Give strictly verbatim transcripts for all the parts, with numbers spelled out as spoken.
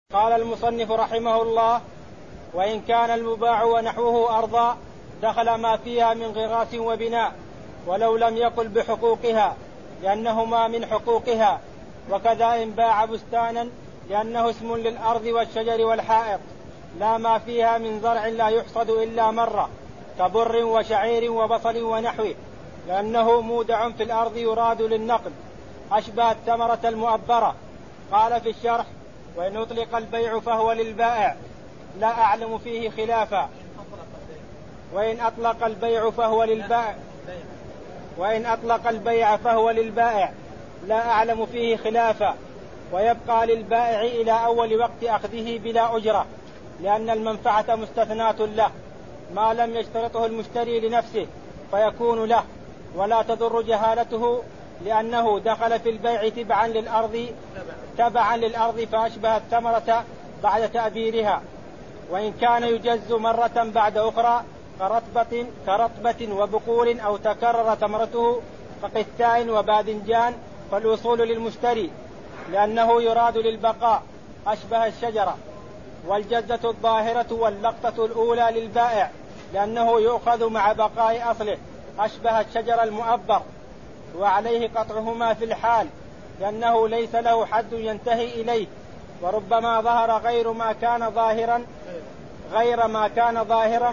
قال المصنف رحمه الله: وإن كان المباع ونحوه أرضا دخل ما فيها من غراس وبناء ولو لم يقل بحقوقها لأنهما من حقوقها، وكذا إن باع بستانا لأنه اسم للأرض والشجر والحائط لا ما فيها من زرع لا يحصد إلا مرة كبر وشعير وبصل ونحوه لأنه مودع في الأرض يراد للنقل أشبه الثمرة المؤبرة. قال في الشرح: وإن أطلق البيع فهو للبائع لا أعلم فيه خلافا. وإن أطلق البيع فهو للبائع وإن أطلق البيع فهو للبائع لا أعلم فيه خلافا، ويبقى للبائع إلى أول وقت أخذه بلا أجرة، لأن المنفعة مستثناة له ما لم يشترطه المشتري لنفسه فيكون له، ولا تضر جهالته لأنه دخل في البيع تبعا للأرض تبعا للأرض فأشبه الثمرة بعد تأبيرها. وإن كان يجز مرة بعد أخرى كرطبة, كرطبة وبقول أو تكرر ثمرته كقثاء وباذنجان فالوصول للمشتري لأنه يراد للبقاء أشبه الشجرة. والجزة الظاهرة واللقطة الأولى للبائع لأنه يؤخذ مع بقاء أصله أشبه الشجر المؤبر، وعليه قطعهما في الحال لأنه ليس له حد ينتهي إليه، وربما ظهر غير ما كان ظاهرا غير ما كان ظاهرا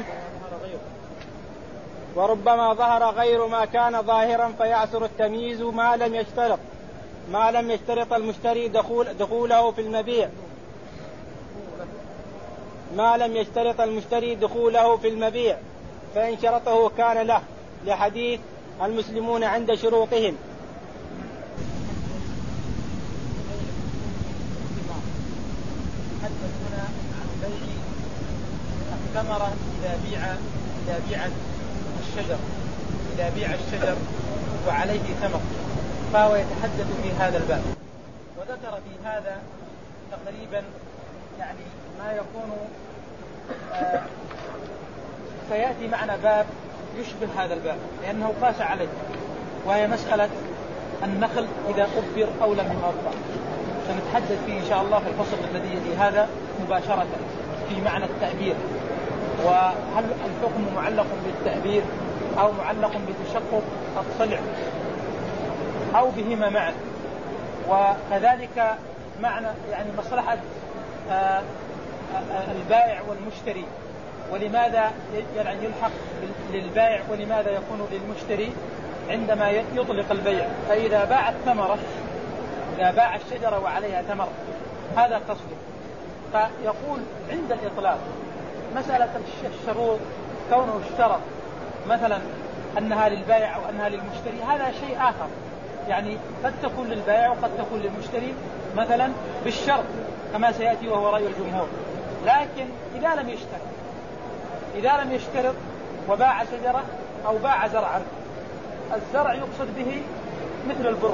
وربما ظهر غير ما كان ظاهرا فيعسر التمييز ما لم يشترط ما لم يشترط المشتري دخول دخوله في المبيع ما لم يشترط المشتري دخوله في المبيع فإن شرطه كان له، لحديث المسلمون عند شروطهم. حدثنا عن بيع الثمرة إذا بيع إذا بيع الشجر إذا بيع الشجر وعليه ثمر، فهو يتحدث في هذا الباب، وذكر في هذا تقريبا يعني ما يكون آه سيأتي معنا باب يشبه هذا الباب لأنه قاس عليه، وهي مسألة النخل إذا أبر أو لم يؤبر. سنتحدث فيه إن شاء الله في الفصل الذي يلي هذا مباشرة في معنى التأبير، وهل الحكم معلق بالتأبير أو معلق بتشقق الصلع أو بهما معا، وكذلك معنى يعني مصلحة آآ آآ البائع والمشتري، ولماذا يعني يلحق للبائع ولماذا يكون للمشتري عندما يطلق البيع. فإذا باع الثمرة إذا باع الشجرة وعليها ثمر هذا قصده، فيقول عند الإطلاق مسألة الشروط كونه اشترط مثلا أنها للبائع أو أنها للمشتري هذا شيء آخر، يعني قد تكون للبائع وقد تكون للمشتري مثلا بالشرط كما سيأتي وهو رأي الجمهور. لكن إذا لم يشترط إذا لم يشترط وباع شجرة أو باع زرعا، الزرع يقصد به مثل البر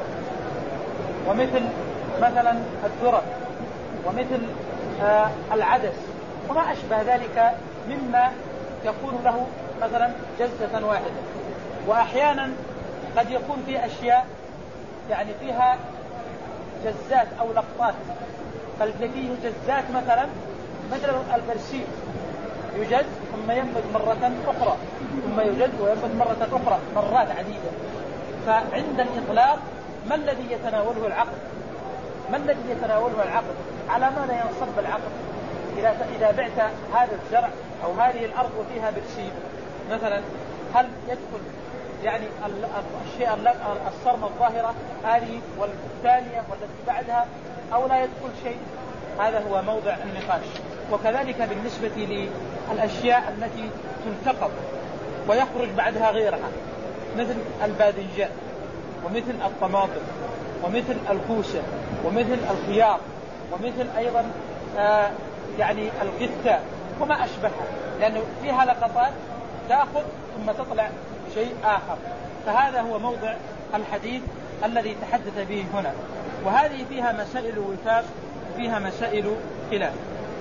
ومثل مثلا الذرة ومثل آه العدس وما أشبه ذلك مما يكون له مثلا جزة واحدة. وأحيانا قد يكون في أشياء يعني فيها جزات أو لقطات، فيه جزات مثلا مثل البرسيم يجز ثم ينبت مرة أخرى ثم يجز وينبت مرة أخرى مرات عديدة. فعند الإطلاق ما الذي يتناوله العقد ما الذي يتناوله العقد على ماذا ينصب العقد؟ إذا إذا بعت هذا الزرع أو هذه الأرض وفيها برسيم مثلا، هل يدخل يعني الشيء الصرمة الظاهرة هذه والثانية والتي بعدها أو لا يدخل شيء؟ هذا هو موضع النقاش. وكذلك بالنسبة للأشياء التي تلتقط ويخرج بعدها غيرها مثل الباذنجان ومثل الطماطم ومثل الكوسة ومثل الخيار ومثل أيضا آه يعني القثة وما أشبهها، لأنه فيها لقطات تأخذ ثم تطلع شيء آخر. فهذا هو موضع الحديث الذي تحدث به هنا، وهذه فيها مسائل وفاق وفيها مسائل خلاف.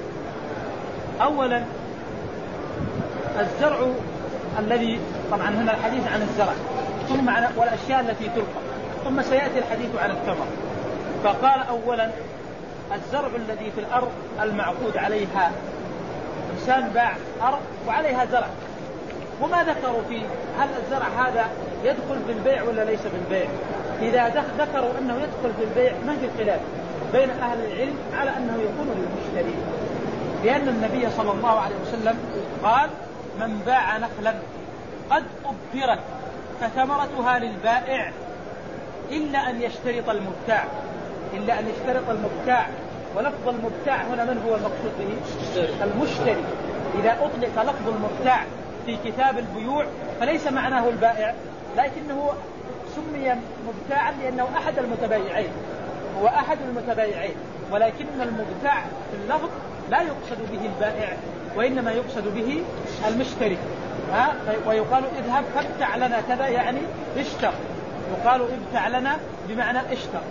أولا الزرع الذي طبعا هنا الحديث عن الزرع ثم والأشياء التي تلقى، ثم سيأتي الحديث عن الثمر. فقال أولا الزرع الذي في الأرض المعقود عليها. إنسان باع أرض وعليها زرع، وما ذكروا فيه هل الزرع هذا يدخل في البيع ولا ليس بالبيع. إذا ذكروا أنه يدخل في البيع ما في خلاف بين أهل العلم على أنه يكون للمشتري، لأن النبي صلى الله عليه وسلم قال: من باع نخلا قد أبرت فثمرتها للبائع إلا أن يشترط المبتاع، إلا أن يشترط المبتاع. ولفظ المبتاع هنا من هو المقصود به؟ المشتري. إذا أطلق لفظ المبتاع في كتاب البيوع فليس معناه البائع، لكنه سمي مبتاعا لأنه أحد المتبايعين، هو أحد المتبايعين، ولكن المبتاع في اللفظ لا يقصد به البائع وإنما يقصد به المشتري. ها؟ ويقال اذهب فابتع لنا كذا، يعني اشتر. يقال ابتع لنا بمعنى اشتر.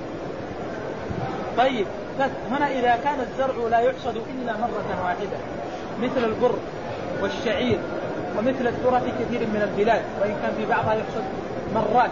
طيب هنا إذا كان الزرع لا يحصد إلا مرة واحدة مثل البر والشعير ومثل الذرة في كثير من البلاد، وإن كان في بعضها يحصد مرات،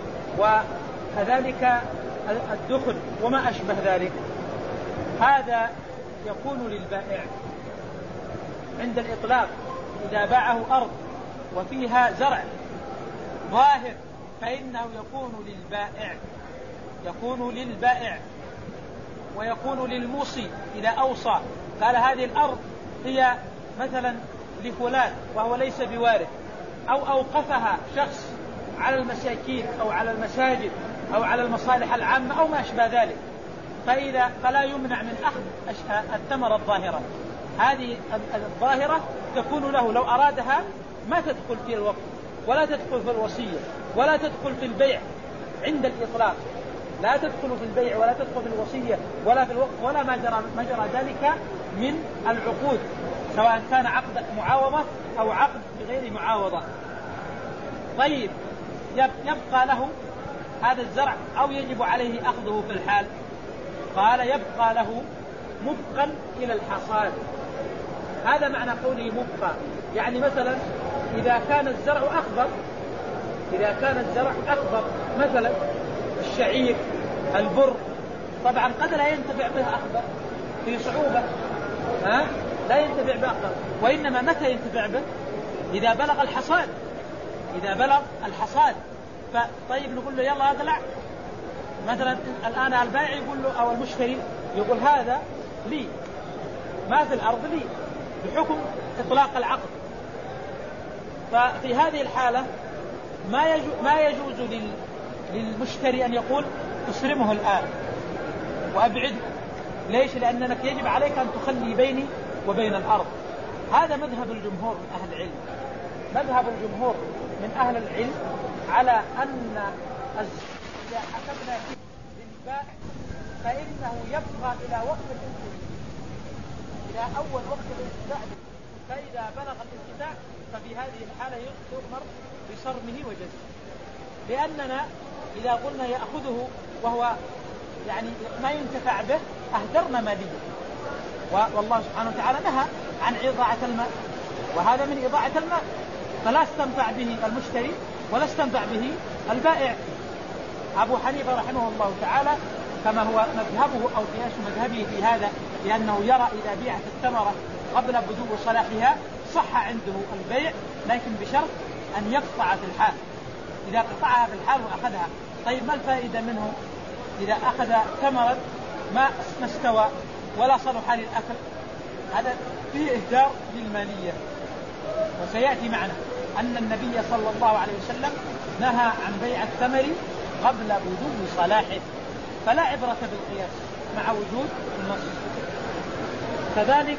وكذلك الدخن وما أشبه ذلك، هذا يكون للبائع عند الإطلاق. إذا باعه أرض وفيها زرع ظاهر فإنه يكون للبائع، يكون للبائع ويكون للموصي إذا أوصى قال هذه الأرض هي مثلا لفلان وهو ليس بوارث، أو أوقفها شخص على المساكين أو على المساجد أو على المصالح العامة أو ما أشبه ذلك، فإذا فلا يمنع من أخذ الثمرة الظاهرة. هذه الظاهرة تكون له، لو أرادها ما تدخل في الوقت ولا تدخل في الوصية ولا تدخل في البيع عند الإطلاق، لا تدخل في البيع ولا تدخل في الوصية ولا في الوقت ولا ما جرى, ما جرى ذلك من العقود، سواء كان عقد معاوضة أو عقد بغير معاوضة. طيب يبقى له هذا الزرع أو يجب عليه أخذه في الحال؟ قال يبقى له مبقا إلى الحصاد. هذا معنى قوله مبقى، يعني مثلا إذا كان الزرع أخضر، إذا كان الزرع أخضر مثلا الشعير البر، طبعا قد لا ينتفع به أخضر في صعوبة، ها؟ لا ينتفع به أخضر، وإنما متى ينتفع به؟ إذا بلغ الحصاد، إذا بلغ الحصاد. فطيب نقول له يلا أقلع مثلا، الآن البائع يقول له أو المشتري يقول هذا لي، ما في الأرض لي بحكم إطلاق العقد. ففي هذه الحالة ما يجوز, ما يجوز للمشتري أن يقول أسرمه الآن وأبعده. ليش؟ لأنك يجب عليك أن تخلي بيني وبين الأرض. هذا مذهب الجمهور من أهل العلم، مذهب الجمهور من أهل العلم على أن إذا حكمنا فيه للبائع فإنه يبقى إلى وقت الانتفاع، إلى أول وقت الانتفاع، فإذا بلغ الانتفاع ففي هذه الحالة يؤمر بصرمه وجزمه. لأننا إذا قلنا يأخذه وهو يعني ما ينتفع به أهدرنا مالية، والله سبحانه وتعالى نهى عن إضاعة المال، وهذا من إضاعة المال، فلا استنفع به المشتري ولا استنفع به البائع. أبو حنيفة رحمه الله تعالى كما هو مذهبه أو قياس مذهبه في هذا، لأنه يرى إذا بيعت الثمرة قبل بدو صلاحها صح عنده البيع، لكن بشرط أن يقطع في الحال. إذا قطعها في الحال وأخذها، طيب ما الفائدة منه إذا أخذ ثمرة ما استوى ولا صلح للأكل؟ هذا فيه إهدار للمالية. وسيأتي معنا أن النبي صلى الله عليه وسلم نهى عن بيع الثمر قبل بدو صلاحه، فلا عبرة بالقياس مع وجود النص. كذلك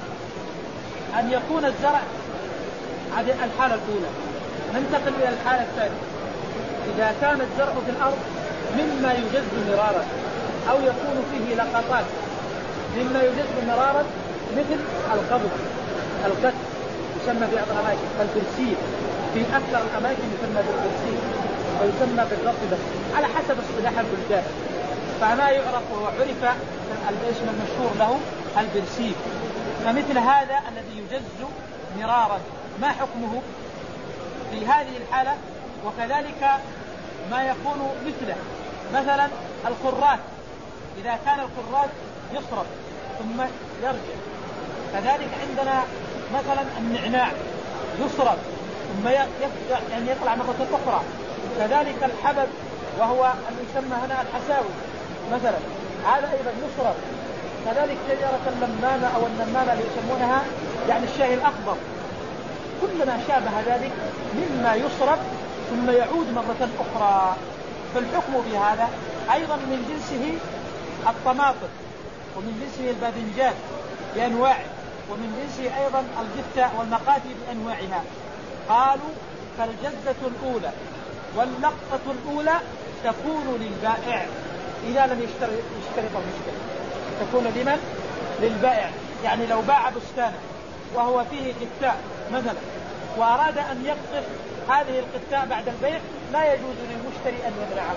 أن يكون الزرع، هذه الحالة الأولى. ننتقل إلى الحالة الثانية. إذا كان الزرع في الأرض مما يجز مرارا أو يكون فيه لقطات مما يجز مرارا، مثل القبض، القتل يسمى في بعض الأماكن البرسيم، في أكثر الأماكن يسمى بالبرسيم ويسمى بالرطبة على حسب اصطلاح البلدان. فما يعرف وعرف الاسم المشهور له البرسيم. فمثل هذا الذي يجز مرارا ما حكمه في هذه الحالة؟ وكذلك ما يكون مثله، مثلا القرات، إذا كان القرات يصرف ثم يرجع. كذلك عندنا مثلا النعناع يصرف ثم يعني يطلع مرة أخرى. كذلك الحبب وهو يسمى هنا الحساوي مثلا، هذا أيضا يصرف. كذلك شجرة اللمانة أو النمانة اللي يسمونها يعني الشاي الأخضر، كل ما شابه ذلك مما يصرف ثم يعود مرة أخرى. فالحكم في هذا أيضا من جنسه الطماطم، ومن جنسه الباذنجان بأنواعه، ومن جنسه أيضا الجثة والمقاتي بأنواعها. قالوا فالجزة الأولى واللقطة الأولى تكون للبائع إذا لم يشترط المشتري، تكون لمن؟ للبائع. يعني لو باع بستانا وهو فيه قثاء مثلا وأراد أن يقطف هذه القثاء بعد البيع، لا يجوز للمشتري أن يمنعه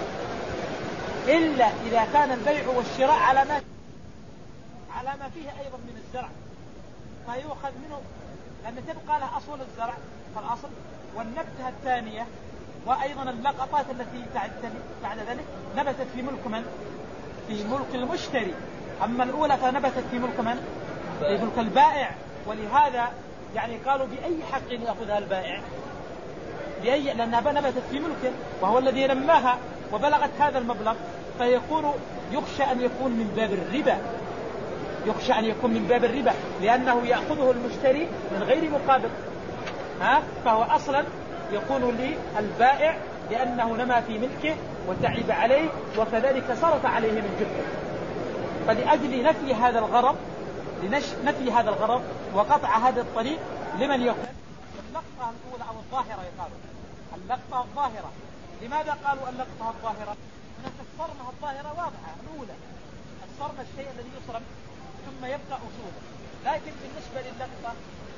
إلا إذا كان البيع والشراء على ما على ما فيه أيضا من الزرع، فيؤخذ منه، لأن تبقى له أصول الزرع فالأصل، والنبتة الثانية وأيضا اللقطات التي بعد ذلك نبتت في ملك من؟ في ملك المشتري. أما الأولى فنبتت في ملك من؟ في ملك البائع. ولهذا يعني قالوا بأي حق يأخذها البائع؟ بأي؟ لأنها نبتت في ملكه وهو الذي نماها وبلغت هذا المبلغ، فيكون يخشى أن يكون من باب الربا، يخشى أن يكون من باب الربا لأنه يأخذه المشتري من غير مقابل، ها؟ فهو أصلا يكون للبائع لأنه نما في ملكه وتعب عليه وكذلك صرف عليه من جهده. فلأجل نفي هذا الغرض نفي هذا الغرض وقطع هذا الطريق لمن يقول اللقطة الأولى أو الظاهرة، يقالوا اللقطة الظاهرة. لماذا قالوا اللقطة الظاهرة؟ هناك الصرمة الظاهرة واضحة الأولى، الصرمة الشيء الذي يصرم ثم يبقى أصوله. لكن بالنسبة للقطة،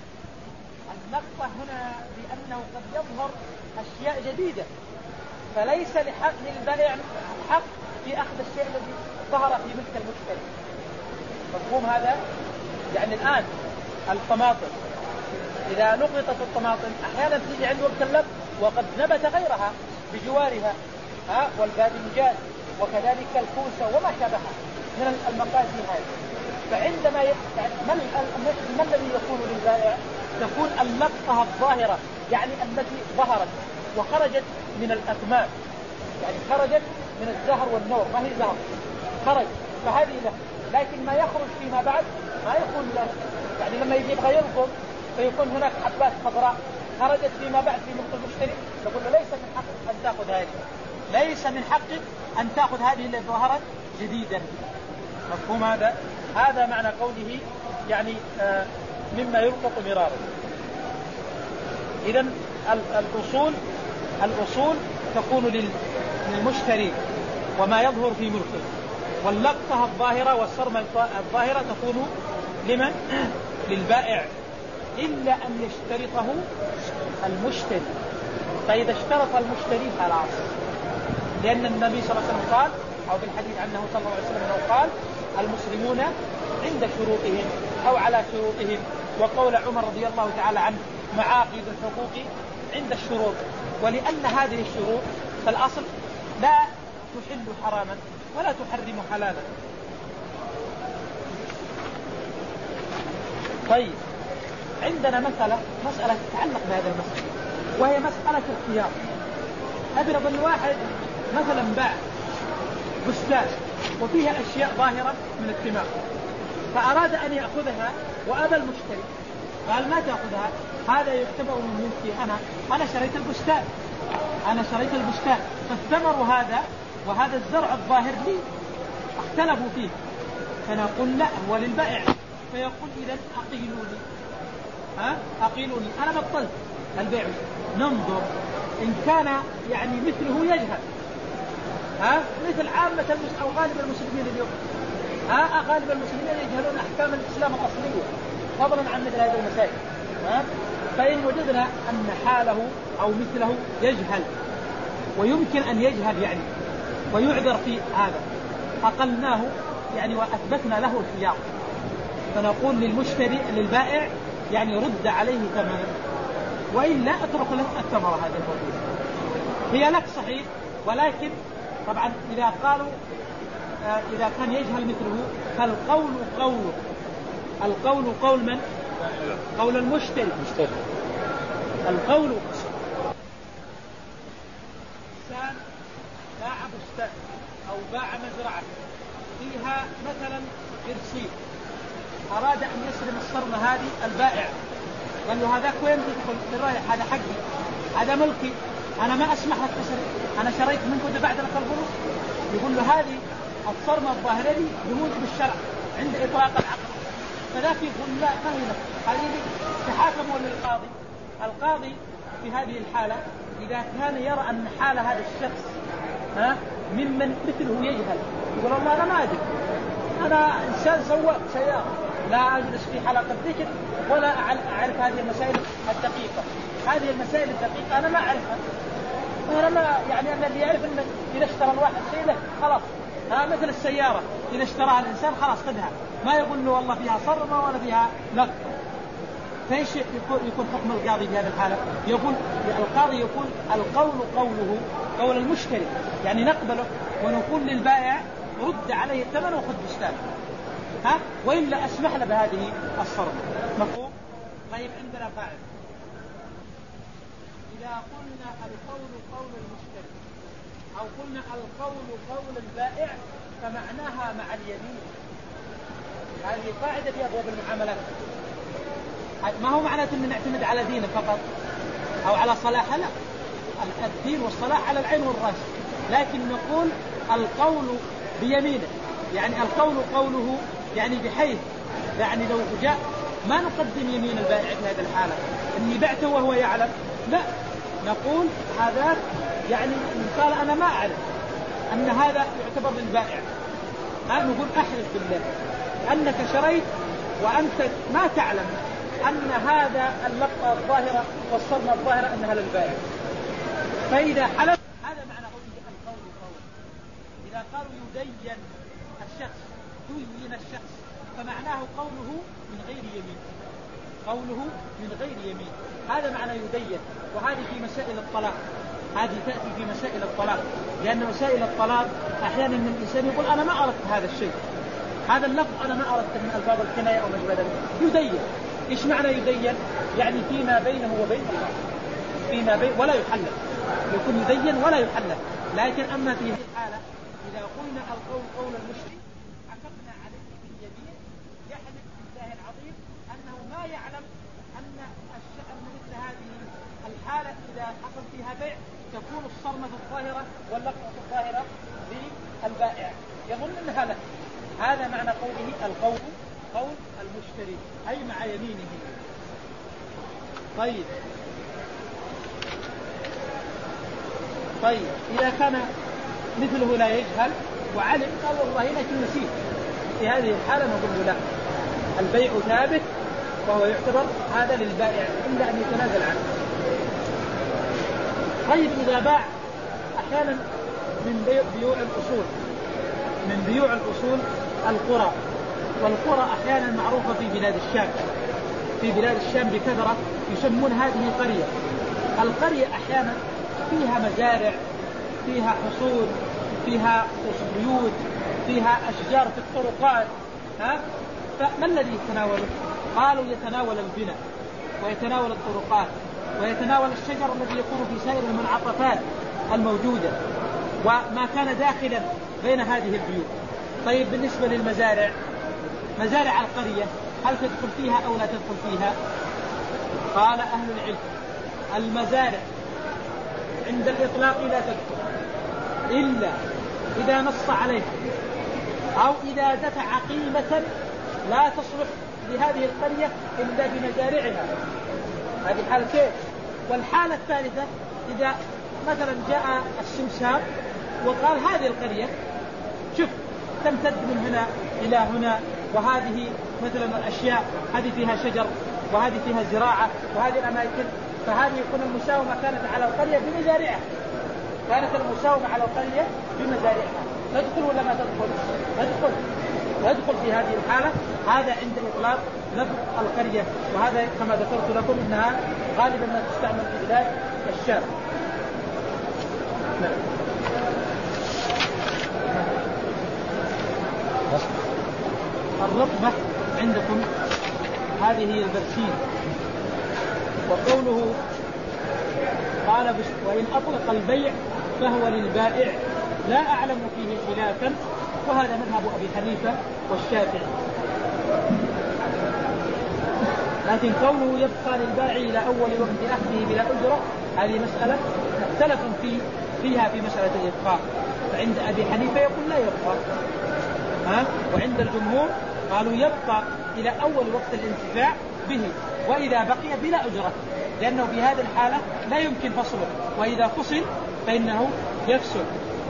اللقطة هنا لأنه قد يظهر أشياء جديدة، فليس لحق للبائع حق في أخذ الشيء الذي ظهر في ملك المشتري. مفهوم هذا؟ يعني الآن الطماطم إذا لقطت الطماطم أحيانا تيجي عند وقت اللف وقد نبت غيرها بجوارها، ها، والباذنجان وكذلك الكوسة وما شابهها من المقاسي هذه. فعندما ي... ما الذي يكون للبائع؟ تكون اللقطة الظاهرة، يعني التي ظهرت وخرجت من الأكمام، يعني خرجت من الزهر والنور، ما هي زهر، خرج، فهذه له. لكن ما يخرج فيما بعد ما يكون له. يعني لما يجي يبغى يلقم فيكون هناك حبات خضراء خرجت فيما بعد في ملك المشتري، نقول له ليس من حقك أن تأخذ هذه، ليس من حقك أن تأخذ هذه اللي ظهرت جديدا. مفهوم هذا؟ هذا معنى قوله يعني آه مما يلقط مرارا. إذن الأصول الأصول تكون للمشتري وما يظهر في ملكه، واللقطة الظاهرة والصرمة الظاهرة تكون لمن؟ للبائع، إلا أن يشترطه المشتري. فإذا اشترط المشتري خلاص، لأن النبي صلى الله عليه وسلم قال، أو بالحديث عنه صلى الله عليه وسلم قال المسلمون عند شروطهم أو على شروطهم. وقول عمر رضي الله تعالى عنه معاقد الحقوق عند الشروط. ولأن هذه الشروط فالأصل لا تحل حراما ولا تحرم حلالا. طيب، عندنا مسألة مسألة تتعلق بهذا المسألة، وهي مسألة الخيار. أبرض الواحد مثلا باع بستان وفيها أشياء ظاهرة من الثمار، فأراد أن يأخذها وأبى المشتري، قال ما تأخذها، هذا يعتبر من ملكي، أنا أنا شريت البستان أنا شريت البستان فالثمر هذا وهذا الزرع الظاهر لي، اختلفوا فيه، فنقول لا هو للبائع، فيقول إذا أقيلوني ها أقيلوني أنا بطلت البيع. ننظر إن كان يعني مثله يجهل، ها مثل عامة المسلمين أو غالب المسلمين اليوم، ها غالب المسلمين يجهلون أحكام الإسلام الأصلية فضلا عن مثل هذه المسائل، ها فإن وجدنا أن حاله أو مثله يجهل ويمكن أن يجهل يعني ويعذر في هذا، أقلناه يعني وأثبتنا له الخيار، فنقول للمشتري للبائع يعني رد عليه ثمنه، وإلا أترك لك الثمرة هذه الموجودة، هي لك صحيح، ولكن طبعا إذا قالوا إذا كان يجهل مثله فالقول قوله. القول قول من؟ قول المشتري. القول إنسان باع بستان أو باع مزرعة فيها مثلا برسيم، أراد أن يسلم الصرمة هذه البائع، قال له هذاك وين تدخل؟ رايح هذا حقي، هذا ملكي، أنا ما أسمح لك تسرق، أنا شريت منك دفعت لك الفلوس. يقول له هذه الصرمة الظاهرة لي يموت بالشرع عند إطلاق العقل. فذاك يقول لا ما هي لك، هذه تحاكموا للقاضي. القاضي في هذه الحالة إذا كان يرى أن حال هذا الشخص ها ممن مثله يجهل، يقول الله أنا ما أدري، أنا إنسان سواق سيارة لا أجلس في حلقة ذكر ولا أعرف هذه المسائل الدقيقة. هذه المسائل الدقيقة أنا ما أعرفها. أنا ما يعني أن اللي يعرف أن إذا اشترى الواحد شيء له خلاص، ها مثل السيارة إذا اشتراها الإنسان خلاص خذها، ما يقول له والله فيها صرمة ولا فيها نقص. فايش يكون, يكون حكم القاضي في هذه الحالة؟ يقول القاضي يقول القول قوله قول المشتري، يعني نقبله ونقول للبائع رد عليه الثمن وخذ بستان، ها وإلا أسمح له بهذه الصرمة. مفهوم؟ طيب عندنا قاعدة، إذا قلنا القول قول المشتري أو قلنا القول قول البائع فمعناها مع اليمين. هذه قاعدة في أبواب المعاملات. ما هو معناته أن نعتمد على دينه فقط أو على صلاحه، لا، الدين والصلاح على العين والرأس، لكن نقول القول بيمينه، يعني القول قوله، يعني بحيث يعني لو جاء ما نقدم يمين البائع في هذه الحالة أني بعته وهو يعلم، لا، نقول هذا يعني قال أنا ما أعرف أن هذا يعتبر للبائع، ها نقول أحلف بالله أنك شريت وأنت ما تعلم أن هذا اللقطة الظاهرة والصرمة الظاهرة أنها للبائع. فإذا حلف هذا معنى القول قول. إذا قالوا يدين الشخص دين الشخص فمعناه قوله من غير يمين، قوله من غير يمين، هذا معنى يدين. وهذه في مسائل الطلاق، هذه تأتي في مسائل الطلاق، لأن مسائل الطلاق أحيانا من الإنسان يقول أنا ما أردت هذا الشيء، هذا اللفظ أنا ما أردت من ألفاظ الكناية أو ما شابه ذلك، يدين. إيش معنى يدين؟ يعني فيما بينه وبين الله، فيما بين ولا يحلل، يكون يدين ولا يحلل. لكن أما في هذه الحالة إذا قلنا القول قول المشرك حكمنا عليه باليمين، يحلف بالله العظيم أنه ما يعلم أن الشأن مثل هذه الحالة إذا حصل فيها بيع تكون الصرمة الظاهرة واللقطة الظاهرة للبائع، يظن أنها له. هذا معنى قوله القول قول المشتري، أي مع يمينه. طيب طيب إذا كان مثله لا يجهل وعلم قال والله لكن نسيت، في هذه الحالة نقول له لا، البيع ثابت وهو يعتبر هذا للبائع إلا أن يتنازل عنه. طيب إذا باع أحيانا من بيع بيوع الأصول، من بيوع الأصول القرى، والقرى أحيانا معروفة في بلاد الشام، في بلاد الشام بكثرة يسمون هذه قرية. القرية أحيانا فيها مزارع، فيها حصول، فيها بيوت، فيها أشجار في الطرقات، ها؟ فما الذي يتناوله؟ قالوا يتناول البناء ويتناول الطرقات ويتناول الشجر الذي يكون في سائر المنعطفات الموجودة وما كان داخلا بين هذه البيوت. طيب بالنسبة للمزارع، مزارع القرية هل تدخل فيها أو لا تدخل فيها؟ قال أهل العلم المزارع عند الإطلاق لا تدخل إلا إذا نص عليه أو إذا دفع قيمة لا تصلح لهذه القرية إلا بمزارعها، هذه حالتين. والحالة الثالثة إذا مثلا جاء السمسار وقال هذه القرية شوف تمتد من هنا إلى هنا، وهذه مثلا الأشياء هذه فيها شجر وهذه فيها زراعة وهذه الأماكن، فهذه يكون المساومة كانت على القرية بمزارعها، كانت المساومة على القرية بمزارعها، تدخل ولا ما تدخل؟ تدخل تدخل في هذه الحالة. هذا عند إطلاق لفظ القرية، وهذا كما ذكرت لكم إنها غالبا ما تستعمل في بلاد الشام. نعم. الرطبة عندكم هذه هي البرسيم. وقوله قال وإن أطلق البيع فهو للبائع لا أعلم فيه خلافا، وهذا مذهب أبي حنيفة والشافعي. لكن كونه يبقى للبائع إلى أول وقت أخذه بلا أجرة هذه مسألة مختلف في فيها في مسألة الإبقاء، فعند أبي حنيفة يقول لا يبقى، ها؟ وعند الجمهور قالوا يبقى إلى أول وقت الانتفاع به، وإذا بقي بلا أجرة، لأنه في هذه الحالة لا يمكن فصله، وإذا فصل فإنه يفسد.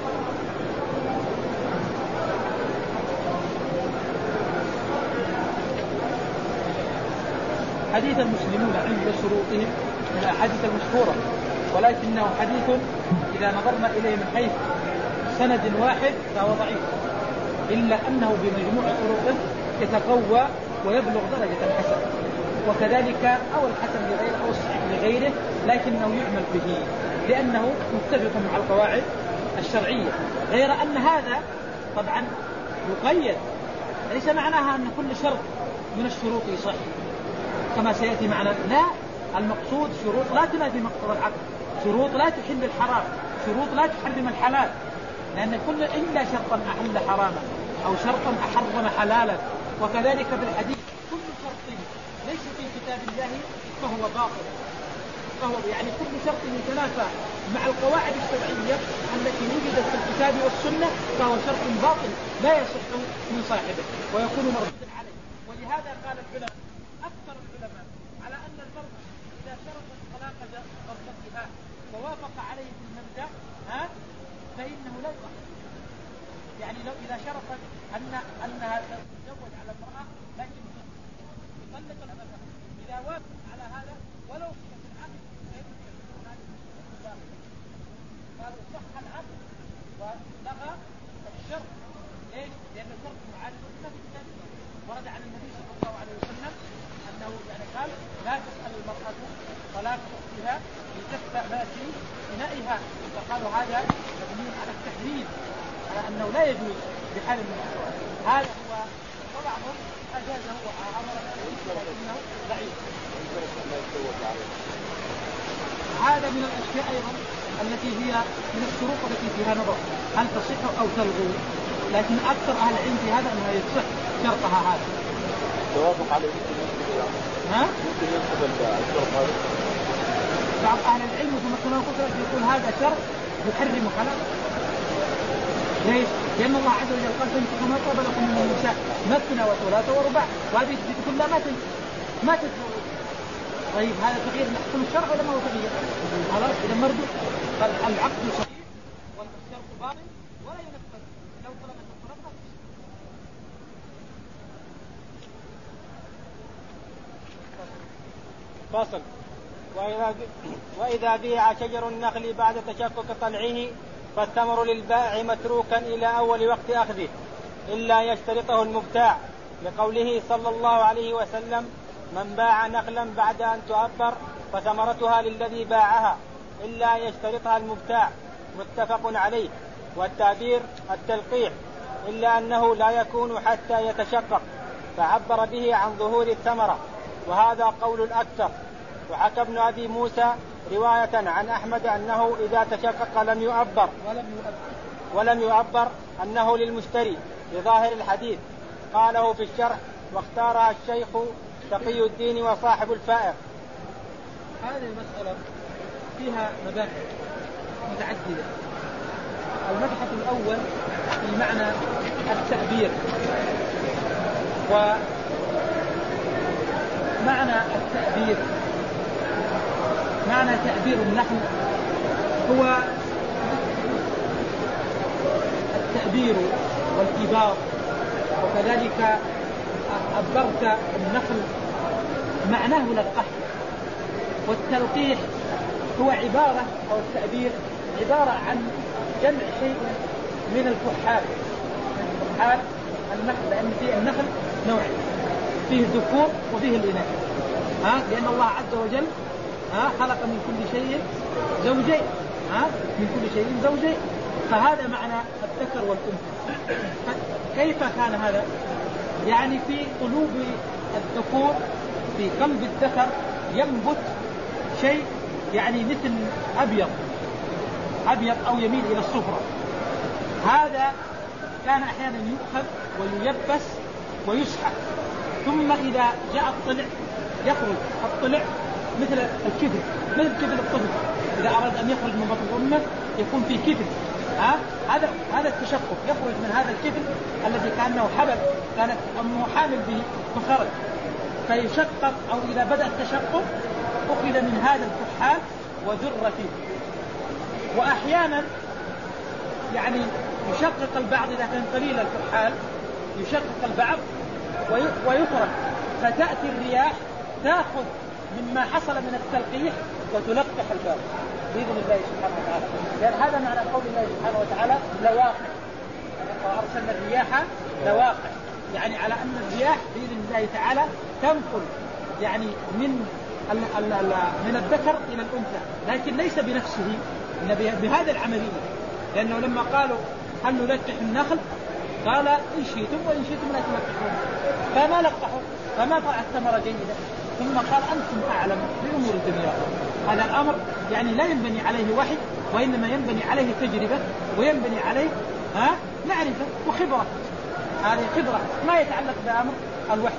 حديث المسلمون عند شروطهم من الأحاديث المشهورة، ولكنه حديث إذا نظرنا إليه من حيث سند واحد فهو ضعيف، إلا أنه بمجموع طرقه يتقوى ويبلغ درجة الحسن، وكذلك أو الحسن لغيره أو الصحيح لغيره، لكنه يعمل به لأنه متفق مع القواعد الشرعية. غير أن هذا طبعا يقيد، ليس معناها أن كل شرط من الشروط يصح كما سيأتي معنا، لا، المقصود شروط لا تنافي مقتضى العقل، شروط لا تحل الحرام، شروط لا تحرم الحلال، لأن كل إلا شرطا أحل حراما أو شرطا أحرم حلالا. وكذلك بالحديث كل شرط ليس في كتاب الله فهو باطل، فهو يعني كل شرط يتنافى مع القواعد الشرعية التي وجدت في الكتاب والسنة فهو شرط باطل لا يصح من صاحبه ويكون مردودا عليه. ولهذا قال العلماء أكثر العلماء على أن المرأة إذا شرطت طلاق زوجتها ووافق عليه في المبدأ ها فإنه لا يؤخر. يعني لو إذا شرطت أن أنها تتزوج على المرأة لكن يطلق المرأة، إذا وافق على هذا ولو في العقد قالوا صح العقد ولغى الشرط. ليش؟ لأن الشرط معارض لما في كتاب الله، ورد عن النبي صلى الله عليه وسلم أنه يعني قال لا تسأل المرأة طلاق أختها لتفتى ما في إنائها، فقالوا هذا مبني على التحريم، على أنه لا يجوز بحال من الأحوال. هذا هو وبعضهم أجازه وأمر لكنه ضعيف. هذا من الأشياء أيضا التي هي من الشروط التي فيها نظر هل تصح أو تلغو، لكن أكثر أهل العلم في هذا أنها يصح شرطها هذا. توافق عليه ها؟ ممكن ينقض الشرط هذا. بعض أهل العلم كما قلت يقول هذا شرط يحرم خلاص. ليش؟ لأن الله عز وجل قال فانكحوا ما طاب لكم من النساء مثنى وثلاث ورباع، وهذه كلها ما ما تتزوج. طيب هذا تغيير لحكم الشرع ولا ما هو تغيير؟ خلاص إذا مردود. قال العقد صحيح والشرط باطل ولا ينفذ لو طلبت الطلب. فصل. وإذا, وإذا بيع شجر النخل بعد تشقق طلعه فالثمر للبائع متروكا إلى أول وقت أخذه إلا يشترطه المبتاع، لقوله صلى الله عليه وسلم من باع نخلا بعد أن تؤبر فثمرتها للذي باعها إلا يشترطها المبتاع، متفق عليه. والتعبير التلقيح إلا أنه لا يكون حتى يتشقق، فعبر به عن ظهور الثمرة، وهذا قول الأكثر. وحكى ابن أبي موسى رواية عن أحمد أنه إذا تشقق لم يؤبر ولم يؤبر أنه للمشتري بظاهر الحديث. قاله في الشرح واختارها الشيخ تقي الدين وصاحب الفائق. هذه المسألة فيها مباحث متعددة. المبحث الأول في معنى التعبير، ومعنى التعبير معنى تعبير النحل هو التعبير والإباط، وكذلك أبرت النخل معناه للقحط. والتلقيح هو عبارة أو التعبير عبارة عن جمع شيء من الكحال الكحال النخل، لأن فيه النخل نوعين، فيه الذكور وفيه الإناث، ها؟ لأن الله عز وجل ها خلق من كل شيء زوجين، ها من كل شيء زوجين، فهذا معنى الذكر والأنثى. كيف كان هذا؟ يعني في قلوب الذكور، في قلب الذكر ينبت شيء يعني مثل أبيض أبيض أو يميل إلى الصفرة. هذا كان أحيانا يؤخذ وييبس ويسحب، ثم إذا جاء الطلع يخرج الطلع مثل الكبد، مثل كبد الطفل إذا أراد أن يخرج من بطن أمه يكون في كبد. ها هذا هذا التشقق يخرج من هذا الكبد الذي كأنه حبل كانت أمه حامل به فخرج فيشقق، أو إذا بدأ التشقق أخذ من هذا الكحال وذر فيه. وأحيانا يعني يشقق البعض إذا كان قليل الكحال، يشقق البعض ويترك، فتأتي الرياح تأخذ مما حصل من التلقيح وتلقح الباب بإذن الله سبحانه وتعالى. لأن هذا معنى قول الله سبحانه وتعالى لواقح، وأرسلنا الرياح لواقح، يعني على أن الرياح بإذن الله تعالى تنقل يعني من من الذكر إلى الأنثى، لكن ليس بنفسه بهذا العملية. لأنه لما قالوا هل نلقح النخل قال إن شئتم وإن شئتم لا تلقحون، فما لقحوا فما طلعت ثمرة جيدة. ثم قال أنتم أعلم بأمور الدنيا. هذا الأمر يعني لا ينبني عليه وحي، وإنما ينبني عليه تجربة، وينبني عليه ها معرفة وخبرة. هذه خبرة ما يتعلق بأمر الوحي.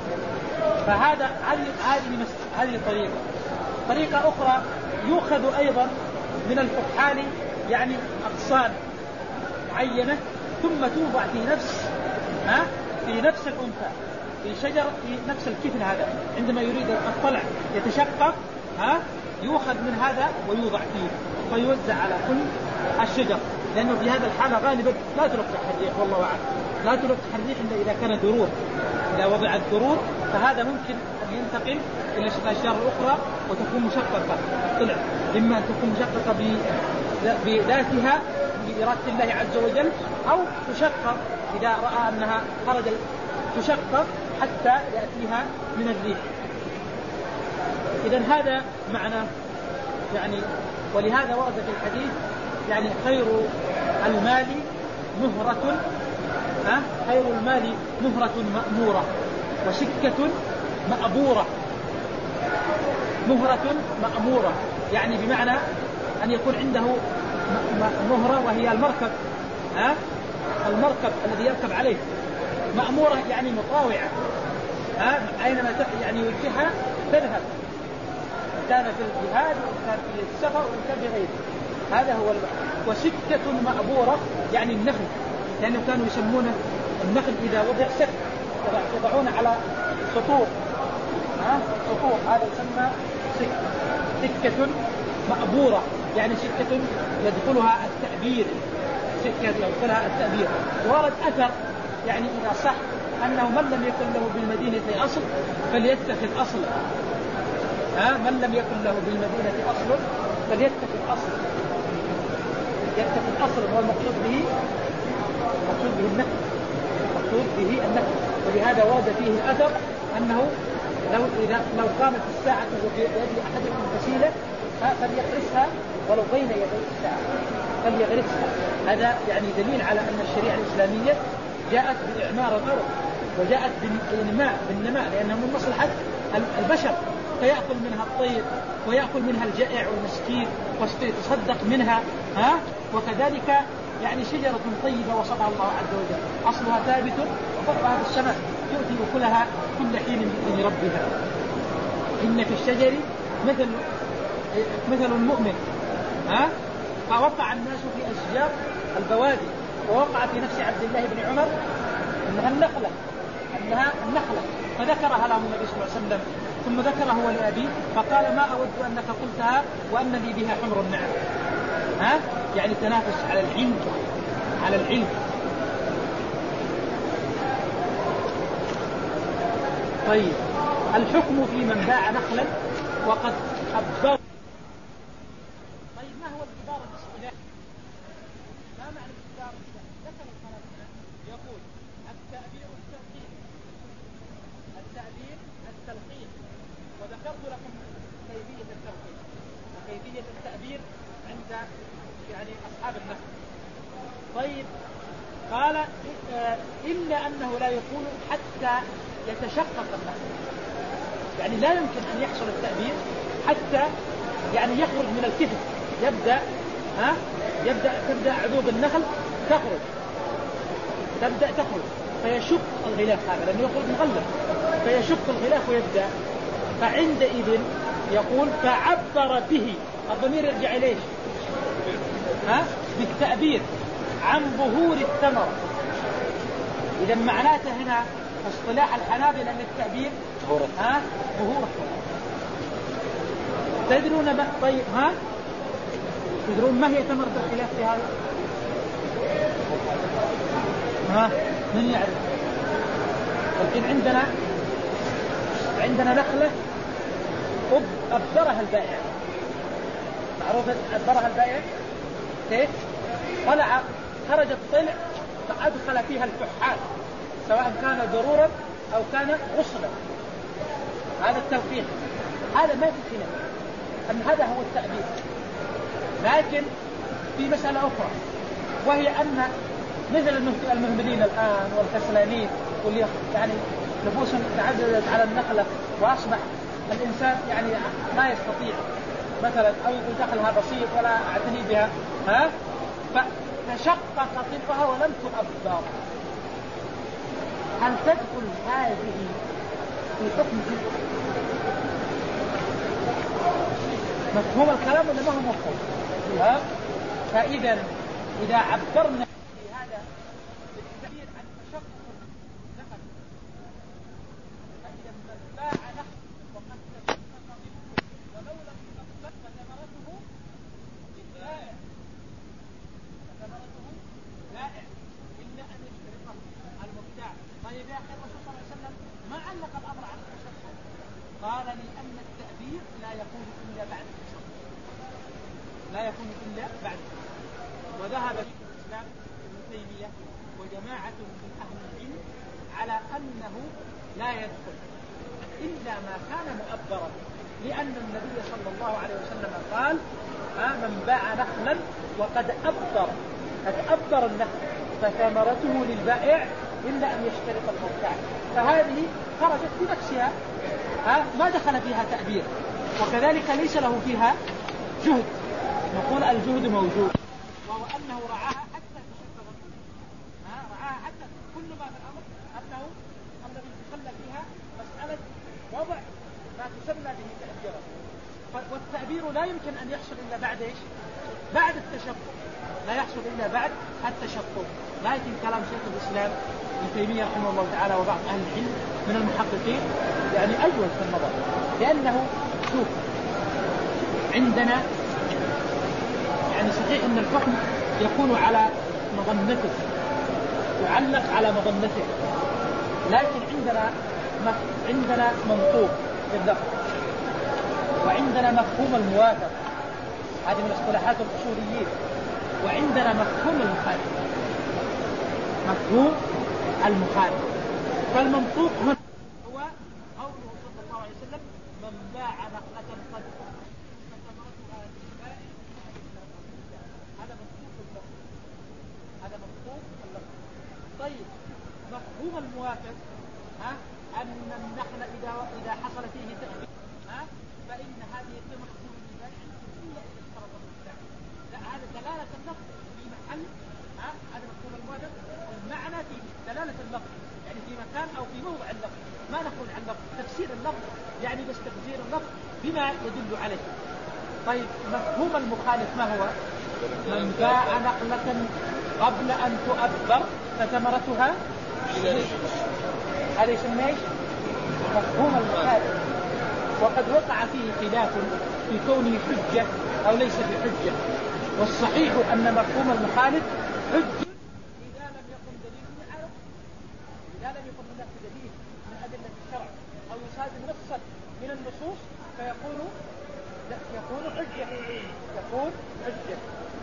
فهذا هذه هذه هذه طريقة. طريقة أخرى يؤخذ أيضا من الكحال يعني أغصان معينة ثم توضع في نفس ها في نفس الأنثى في شجر في نفس الكفن. هذا عندما يريد الطلع يتشقق ها يؤخذ من هذا ويوضع فيه ويوزع على كل الشجر، لأنه في هذا الحالة غالبا لا تلقح الريح، والله أعلم لا تلقح الريح إلا إذا كان درور. إذا وضع الدرور فهذا ممكن أن ينتقل إلى الأشجار الأخرى وتكون مشققة طلع، إما أن تكون مشققة بذاتها بإرادة الله عز وجل، أو تشقق إذا رأى أنها خرج تشقق حتى يأتيها من الريح. إذن هذا معنى يعني، ولهذا ورد في الحديث يعني خير المال مهرة ها خير المال مهرة مأمورة وسكة مأبورة. مهرة مأمورة يعني بمعنى أن يكون عنده مهرة وهي المركب ها المركب الذي يركب عليه. مأمورة يعني مطاوعة ها أينما يعني يوجهها تذهب، كان في الجهاد وكان في السفر وكان في غيره. هذا هو المعنى. وسكة مأبورة يعني النخل، لأنه كانوا يسمونه النخل إذا وضع سك يضعون على سطور ها سطور، هذا يسمى سك. سكة مأبورة يعني سكة يدخلها التأبير، سكة يدخلها التأبير. ورد أثر يعني إذا صح أنه من لم يكن له بالمدينة أصل فليتخذ أصل ها من لم يكن له بالمدينة أصل فليتخذ أصل. يتخذ أصل هو المقصود به المقصود به النخل المقصود به النخل. ولهذا ورد فيه الأثر أنه لو إذا لو قامت الساعة وفي يد أحدكم فسيلة فليغرسها ولو بين يدي الساعة فليغرسها. هذا يعني دليل على أن الشريعة الإسلامية جاءت بإعمار الأرض وجاءت بالنماء بالنماء لأنه من مصلحة البشر، فيأكل منها الطير ويأكل منها الجائع والمسكين ويتصدق منها ها. وكذلك يعني شجرة طيبة وصفها الله عز وجل أصلها ثابت وفرعها في السماء تؤتي أكلها كل حين بإذن ربها. إن في الشجر مثل مثل المؤمن ها. فوقع الناس في أشجار البوادي، ووقع في نفس عبد الله بن عمر أنها النخلة أنها النخلة فذكرها له النبي صلى الله عليه وسلم، ثم ذكره هو لأبيه فقال ما أود أنك قلتها وأن لي بها حمر النعم ها يعني تنافس على العلم على العلم. طيب الحكم في من باع نخلا وقد أبدر. طيب ما هو الإبارة الاصطلاحي؟ ما معنى الإبارة الاصطلاحي؟ ذكر القرآن يقول التأبير التلقين التأبير التلقين وذكرت لكم كيفية التلقين وكيفية التأبير عند يعني أصحاب النخل. طيب قال إلا أنه لا يكون حتى يتشقق النخل، يعني لا يمكن أن يحصل التأبير حتى يعني يخرج من الكتف، يبدأ ها يبدأ تبدأ عذوب النخل تخرج تبدأ تخرج فيشق الغلاف هذا لأنه يخرج مغلف، فيشق الغلاف ويبدأ. فعندئذ يقول فعبر به، الضمير يرجع إليش؟ ها بالتأبير عن ظهور الثمرة. إذا معناته هنا اصطلاح الحنابلة أن التأبير ها ظهور الثمرة. تدرون ما طيب ها تدرون ما هي ثمرة الخلاف في هذا؟ ها من يعرف؟ لكن عندنا عندنا نخلة أبذرها البائع، معروف أبذرها البائع كيف؟ طلع خرج الطلع فأدخل فيها الكحال سواء كان ضرورا أو كان غصبا، هذا التوفيق، هذا ما في خلاف أن هذا هو التأبير. لكن في مسألة أخرى وهي أن مثل المهملين الآن والكسلانين واللي يعني نفوسهم تعددت على النخلة وأصبح الإنسان يعني ما يستطيع مثلا أو يقول دخلها بسيط ولا أعتني بها ها فتشقق طلقها ولم تؤبر، هل تدخل هذه في حكم مفهوم الكلام ولا ما هو مفهوم؟ ها فإذا إذا عبرنا في هذا بالتعبير عن تشقق نخل فإذا من باع نخل وقد تشقق ولو لم تؤبر فثمرته للبائع فثمرته بائع إلا أن يشترطه المبتاع. طيب يا أخي الرسول صلى الله عليه وسلم ما علق الأمر على التشقق؟ قال لأن التأبير لا يكون إلا بعد التشقق، لا يكون إلا بعد التشقق. وذهب شيخ الإسلام ابن تيمية وجماعة من أهل العلم على أنه لا يدخل إلا ما كان مؤبرا، لأن النبي صلى الله عليه وسلم قال من باع نخلا وقد أبر قد أبر النخل فثمرته للبائع إلا أن يشترط المبتاع، فهذه خرجت بنفسها ها ما دخل فيها تأبير، وكذلك ليس له فيها جهد، نقول الجهد موجود، وهو أنه رعاها حتى تشبه ها رعاها حتى كل ما في الأمر أنه الذي تخلى فيها مسألة وضع ما تسمى به تأبيرا. والتأبير لا يمكن أن يحصل إلا بعد إيش؟ بعد التشقق، لا يحصل إلا بعد التشقق. لكن كلام شيخ الإسلام ابن تيمية رحمه الله تعالى وبعض أهل العلم من المحققين يعني أجود في النظر، لأنه شوف عندنا يعني صحيح أن الحكم يكون على مظنته يعلق على مظنته، لكن عندنا عندنا منطوق باللفظ وعندنا مفهوم الموافق، هذه من اصطلاحات الأصوليين، وعندنا مفهوم المخالف مفهوم المخالف. فالمنطوق هنا هو قوله صلى الله عليه وسلم من باع نخلة قد فثمرتها للبائع، هذا مفهوم اللفظ، هذا مفهوم اللفظ. طيب مفهوم الموافق ها أن النخل إذا إذا حصل فيه تأبير ها فإن هذه ثمرته للبائع إلا إذا اشترط المبتاع. لا هذا دلالة اللفظ في محل ها هذا مفهوم الموافق، المعنى في دلالة اللفظ يعني في مكان أو في موضع اللفظ، ما نخرج عن اللفظ، تفسير اللفظ يعني بس تفسير اللفظ بما يدل عليه. طيب مفهوم المخالف ما هو؟ من باع نخلة قبل أن تؤبر فثمرتها هذا يسمى مفهوم المخالف، وقد وقع فيه خلاف في كونه حجة أو ليس بحجة، والصحيح أن مفهوم المخالف حجة إذا لم يكن دليل معارض، إذا لم يكن هناك دليل من أدلة الشرع أو يصادم نصا من النصوص فيكون لا يكون حجة يكون حجة.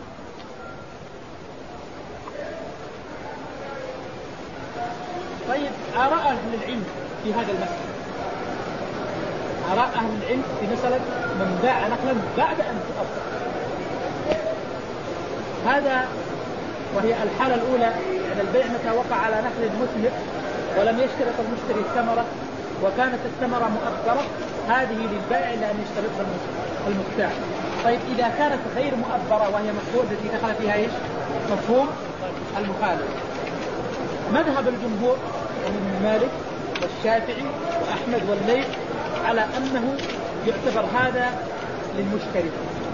طيب آراء أهل العلم في هذا المسألة، آراء أهل العلم في مسألة من باع نخلا بعد أن تؤبر، هذا وهي الحالة الأولى من البيع متى وقع على نخل مثمر ولم يشترط المشتري الثمرة وكانت الثمرة مؤبرة، هذه للبائع لأن يشترطها المبتاع. طيب إذا كانت غير مؤبرة وهي مقبولة التي دخل فيها إيش؟ مفهوم المخالف. مذهب الجمهور من مالك والشافعي وأحمد والليث على أنه يعتبر هذا للمشتري.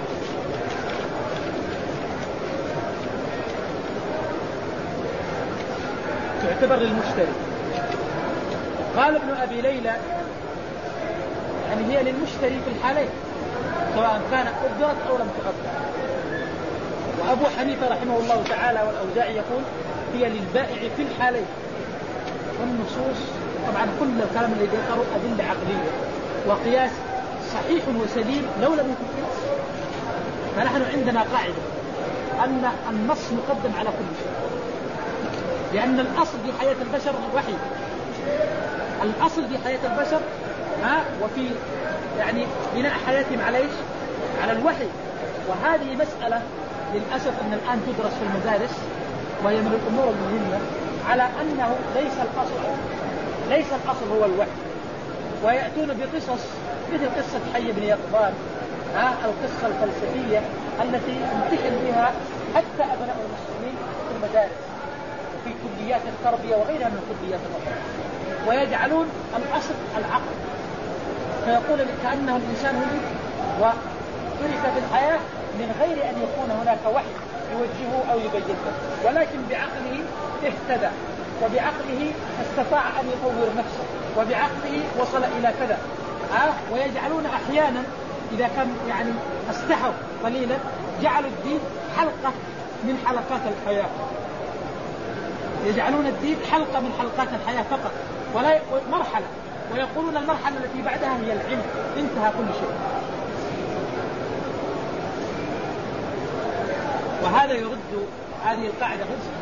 تعتبر للمشتري. قال ابن أبي ليلى يعني هي للمشتري في الحالين سواء كان أجرت أو لم تؤجر. وأبو حنيفة رحمه الله تعالى والأوزاعي يقول هي للبائع في الحالين. والنصوص طبعا كل الكلام الذي ذكروا أدلة عقلية وقياس صحيح وسليم لو لم يكن قياس. فنحن عندنا قاعدة أن النص مقدم على كل شيء، لأن الأصل في حياة البشر الوحي. الأصل في حياة البشر ها وفي يعني بناء حياتهم على إيش؟ على الوحي. وهذه مسألة للأسف أن الآن تدرس في المدارس وهي من الأمور المهمة، على أنه ليس الأصل ليس الأصل هو الوحي. ويأتون بقصص مثل قصة حي بن يقظان، ها القصة الفلسفية التي امتحن بها حتى أبناء المسلمين في المدارس وفي كليات التربية وغيرها من كليات الأخرى، ويجعلون الأصل العقل. فيقول كأنه الإنسان ولد وترك في الحياة من غير أن يكون هناك وحي يوجهه أو يبين له، ولكن بعقله اهتدى وبعقله استطاع أن يطور نفسه وبعقله وصل إلى كذا. أه؟ ويجعلون أحيانا إذا كان يعني استحوا قليلا جعلوا الدين حلقة من حلقات الحياة، يجعلون الدين حلقة من حلقات الحياة فقط ولا مرحلة، ويقولون المرحلة التي بعدها هي العلم، انتهى كل شيء. وهذا يرد هذه القاعدة غير،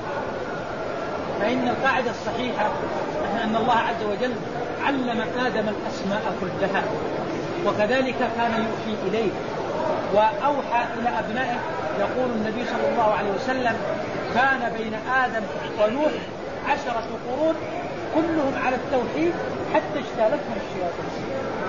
فإن القاعدة الصحيحة أن الله عز وجل علم آدم الأسماء كلها، وكذلك كان يوحي إليه وأوحى إلى أبنائه. يقول النبي صلى الله عليه وسلم كان بين آدم ونوح عشرة قرون كلهم على التوحيد حتى اجتالتهم الشياطين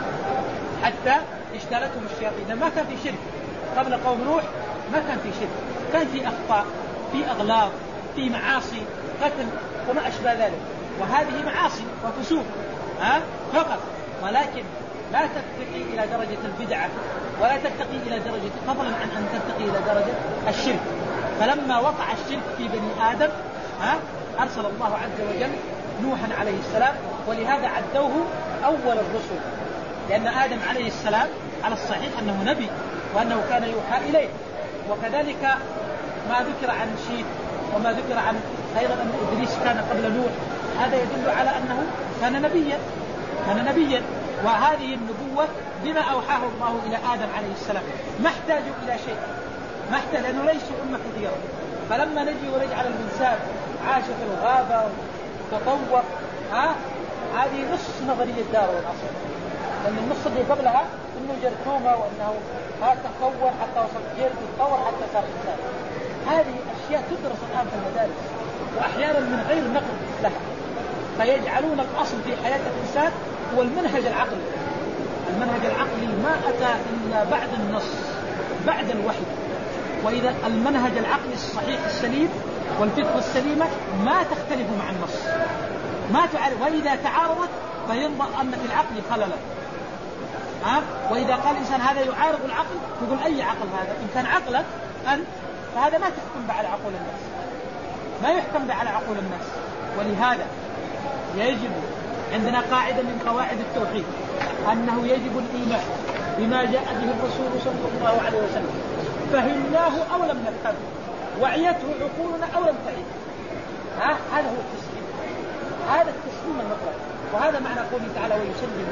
حتى اجتالتهم الشياطين ما كان في شرك قبل قوم نوح، ما كان في شرك، كان في أخطاء، في أغلاط، في معاصي، قتل وما أشبه ذلك، وهذه معاصي وفسوق ها فقط، ولكن لا ترتقي إلى درجة البدعة ولا ترتقي إلى درجة فضلا عن أن ترتقي إلى درجة الشرك. فلما وقع الشرك في بني آدم ها أرسل الله عز وجل نوحا عليه السلام، ولهذا عدوه أول الرسل، لأن آدم عليه السلام على الصحيح أنه نبي وأنه كان يوحى إليه. وكذلك ما ذكر عن شيث وما ذكر عن أيضا أن إدريس كان قبل نوح، هذا يدل على أنه كان نبيا كان نبيا وهذه النبوة بما أوحاه الله إلى آدم عليه السلام، ما احتاجوا إلى شيء، ما احتاج لأنه ليسوا أمة كثيرة. فلما نجي ونجعل الإنسان عاش في الغابة وتطور، ها هذه نص نظرية داروين أصلا، لأن النص اللي قبلها إنه جرثومة وأنه ها تطور حتى وصل جلد يتطور حتى صار إنسان. هذه أشياء تدرس الآن في المدارس وأحيانا من غير نقد لها، فيجعلون الأصل في حياة الإنسان هو المنهج العقلي. المنهج العقلي ما أتى إلا بعد النص بعد الوحي، وإذا المنهج العقلي الصحيح السليم والفطرة السليمة ما تختلف مع النص، ما تعرف، وإذا تعارضت فينظر أن في العقل خللا. ها؟ وإذا قال الإنسان هذا يعارض العقل تقول أي عقل هذا؟ إن كان عقلك أنت فهذا ما تحكم على عقول الناس، ما يحكم على عقول الناس. ولهذا يجب عندنا قاعدة من قواعد التوحيد أنه يجب الإيمان بما جاء به الرسول صلى الله عليه وسلم، فهمناه أو لم نفهمه، وعيته عقولنا أو لم تعي. ها؟ هذا هو التسليم، هذا التسليم المطلق. وهذا معنى قوله تعالى ويسلم،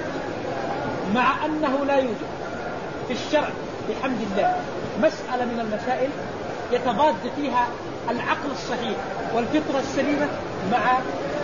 مع أنه لا يوجد في الشرع بحمد الله مسألة من المسائل يتضاد فيها العقل الصحيح والفطرة السليمة مع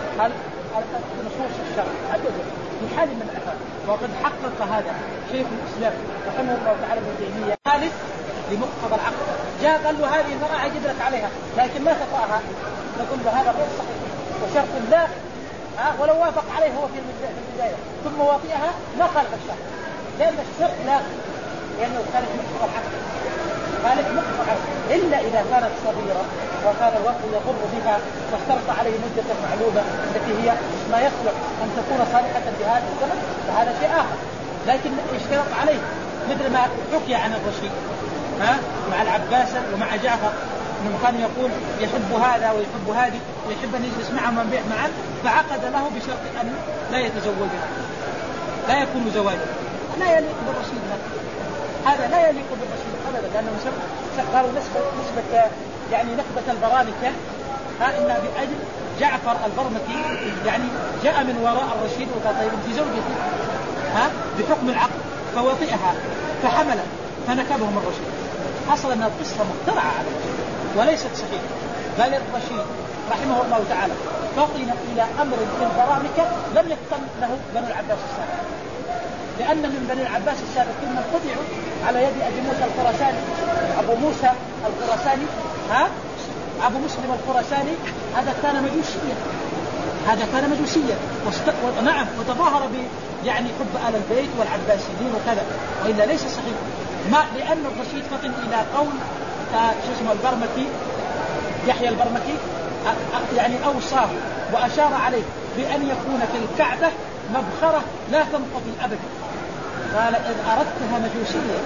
نصوص الشرع أبدا في حال من الأحوال. وقد حقق هذا شيخ الإسلام رحمه الله تعالى ابن تيمية ثالث لمقتضى العقل، جاء قال له هذه المرأة أجد لك عليها لكن ما تطأها، نقول له هذا غير صحيح وشرط لا ها ولو وافق عليه هو في البداية ثم وافقها ما خالف الشرط لأن الشرط لا لأنه خالف مقتضى الحق خالف مقتضى إلا إذا كانت صغيرة وكان الوقت يضر بها واشترط عليه مدة معلومة التي هي ما يصلح أن تكون صالحة بهذا الزمن فهذا شيء آخر لكن اشترط عليه مثل ما حكي عن الرشيد ها مع العباس ومع جعفر انه كان يقول يحب هذا ويحب هذه ويحب ان يجلس معهم ويبيع معه فعقد له بشرط ان لا يتزوجها لا يكون زواجا لا يليق بالرشيد هذا لا يليق بالرشيد ابدا لانه قالوا نسبه نسبه يعني نخبه البرامكه ها انها باجل جعفر البرمكي يعني جاء من وراء الرشيد وقال طيب انت زوجتي ها بحكم العقد فوطئها فحمل فنكبهم الرشيد حصل أن القصة مخترعة عليه وليست صحيحة بل الرشيد رحمه الله تعالى فطن إلى أمر في البرامكة لم يقتن له بنو العباس السابق لأن من بني العباس السابق كلهم قطعوا على يد أبي موسى الخراساني أبو موسى الخراساني ها أبو مسلم الخراساني هذا كان مجوسيا هذا كان مجوسيا واست... ونعم وتظاهر ب يعني حب آل البيت والعباسيين وكذا وإلا ليس صحيح ما لأن الرشيد فطن إلى قول شو اسمه البرمكي يحيى البرمكي يعني أوصاه وأشار عليه بأن يكون في الكعبة مبخرة لا تنقضي أبدا قال إذ أردتها مجوسية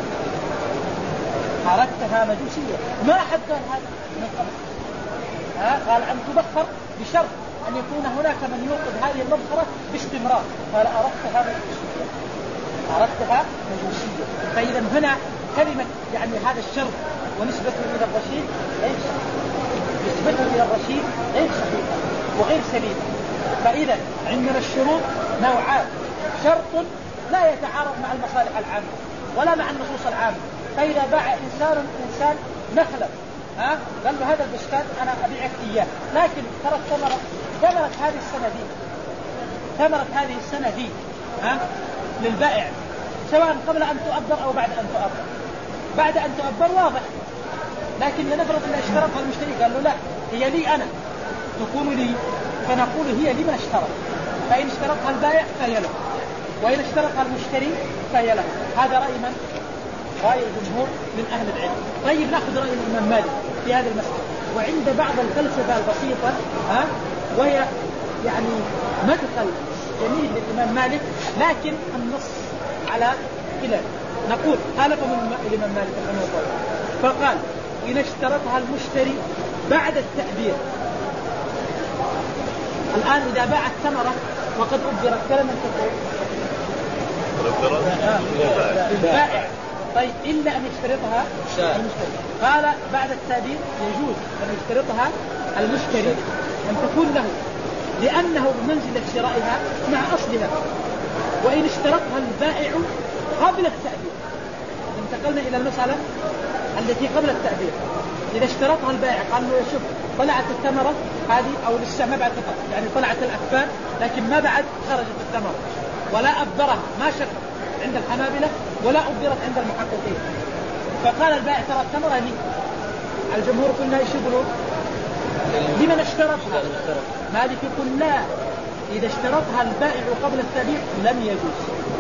أردتها مجوسية ما حد قال هذا من قبل ها قال أن تبخر بشرط أن يكون هناك من يوقظ هذه المبخرة باستمرار قال أردتها مجوسية أردتها مجوسية فإذا هنا كلمة يعني هذا الشرط ونسبته إلى الرشيد غير صحيح نسبته إلى الرشيد غير صحيح وغير سليم فإذا عندنا الشروط نوعان شرط لا يتعارض مع المصالح العامة ولا مع النصوص العامة فإذا باع إنسان إنسان نخلا ها قال له هذا البستان أنا أبيعك إياه لكن ترى ثمرة ثمرة هذه السنة دي ثمرة هذه السنة دي ها للبائع سواء قبل أن تؤبر أو بعد أن تؤبر بعد أن تؤبر واضح لكن لنفرض أن اشترطها المشتري قال له لا هي لي أنا تكون لي فنقول هي لمن اشترط فإن اشترطها البائع فهي له وإن اشترطها المشتري فهي له هذا رأي من؟ رأي الجمهور من أهل العلم طيب نأخذ رأي الإمام مالك في هذه المسألة وعند بعض الفلسفة البسيطة ها وهي يعني مدخل جميل للإمام مالك لكن النص على خلاف نقول خالف من الإمام مالك رحمه الله فقال إن اشترطها المشتري بعد التأبير الآن إذا باع الثمرة وقد أبرت كلمة تقول البائع طيب إلا أن يشترطها المشتري قال بعد التأبير يجوز أن يشترطها المشتري أن تكون له لأنه بمنزلة شرائها مع أصلها وإن اشترطها البائع قبل التأبير انتقلنا إلى المسألة التي قبل التأبير إذا اشترطها البائع قال له شوف طلعت الثمرة هذه أو لسه ما بعد فقط يعني طلعت الأكفان لكن ما بعد خرجت الثمرة ولا أبرها ما شك عند الحنابلة ولا أبرت عند المحققين فقال البائع ترى الثمرة لي الجمهور كلها ايش يقولون لمن اشترطها مالك يقول لا إذا اشترطها البائع قبل التأبير لم يجوز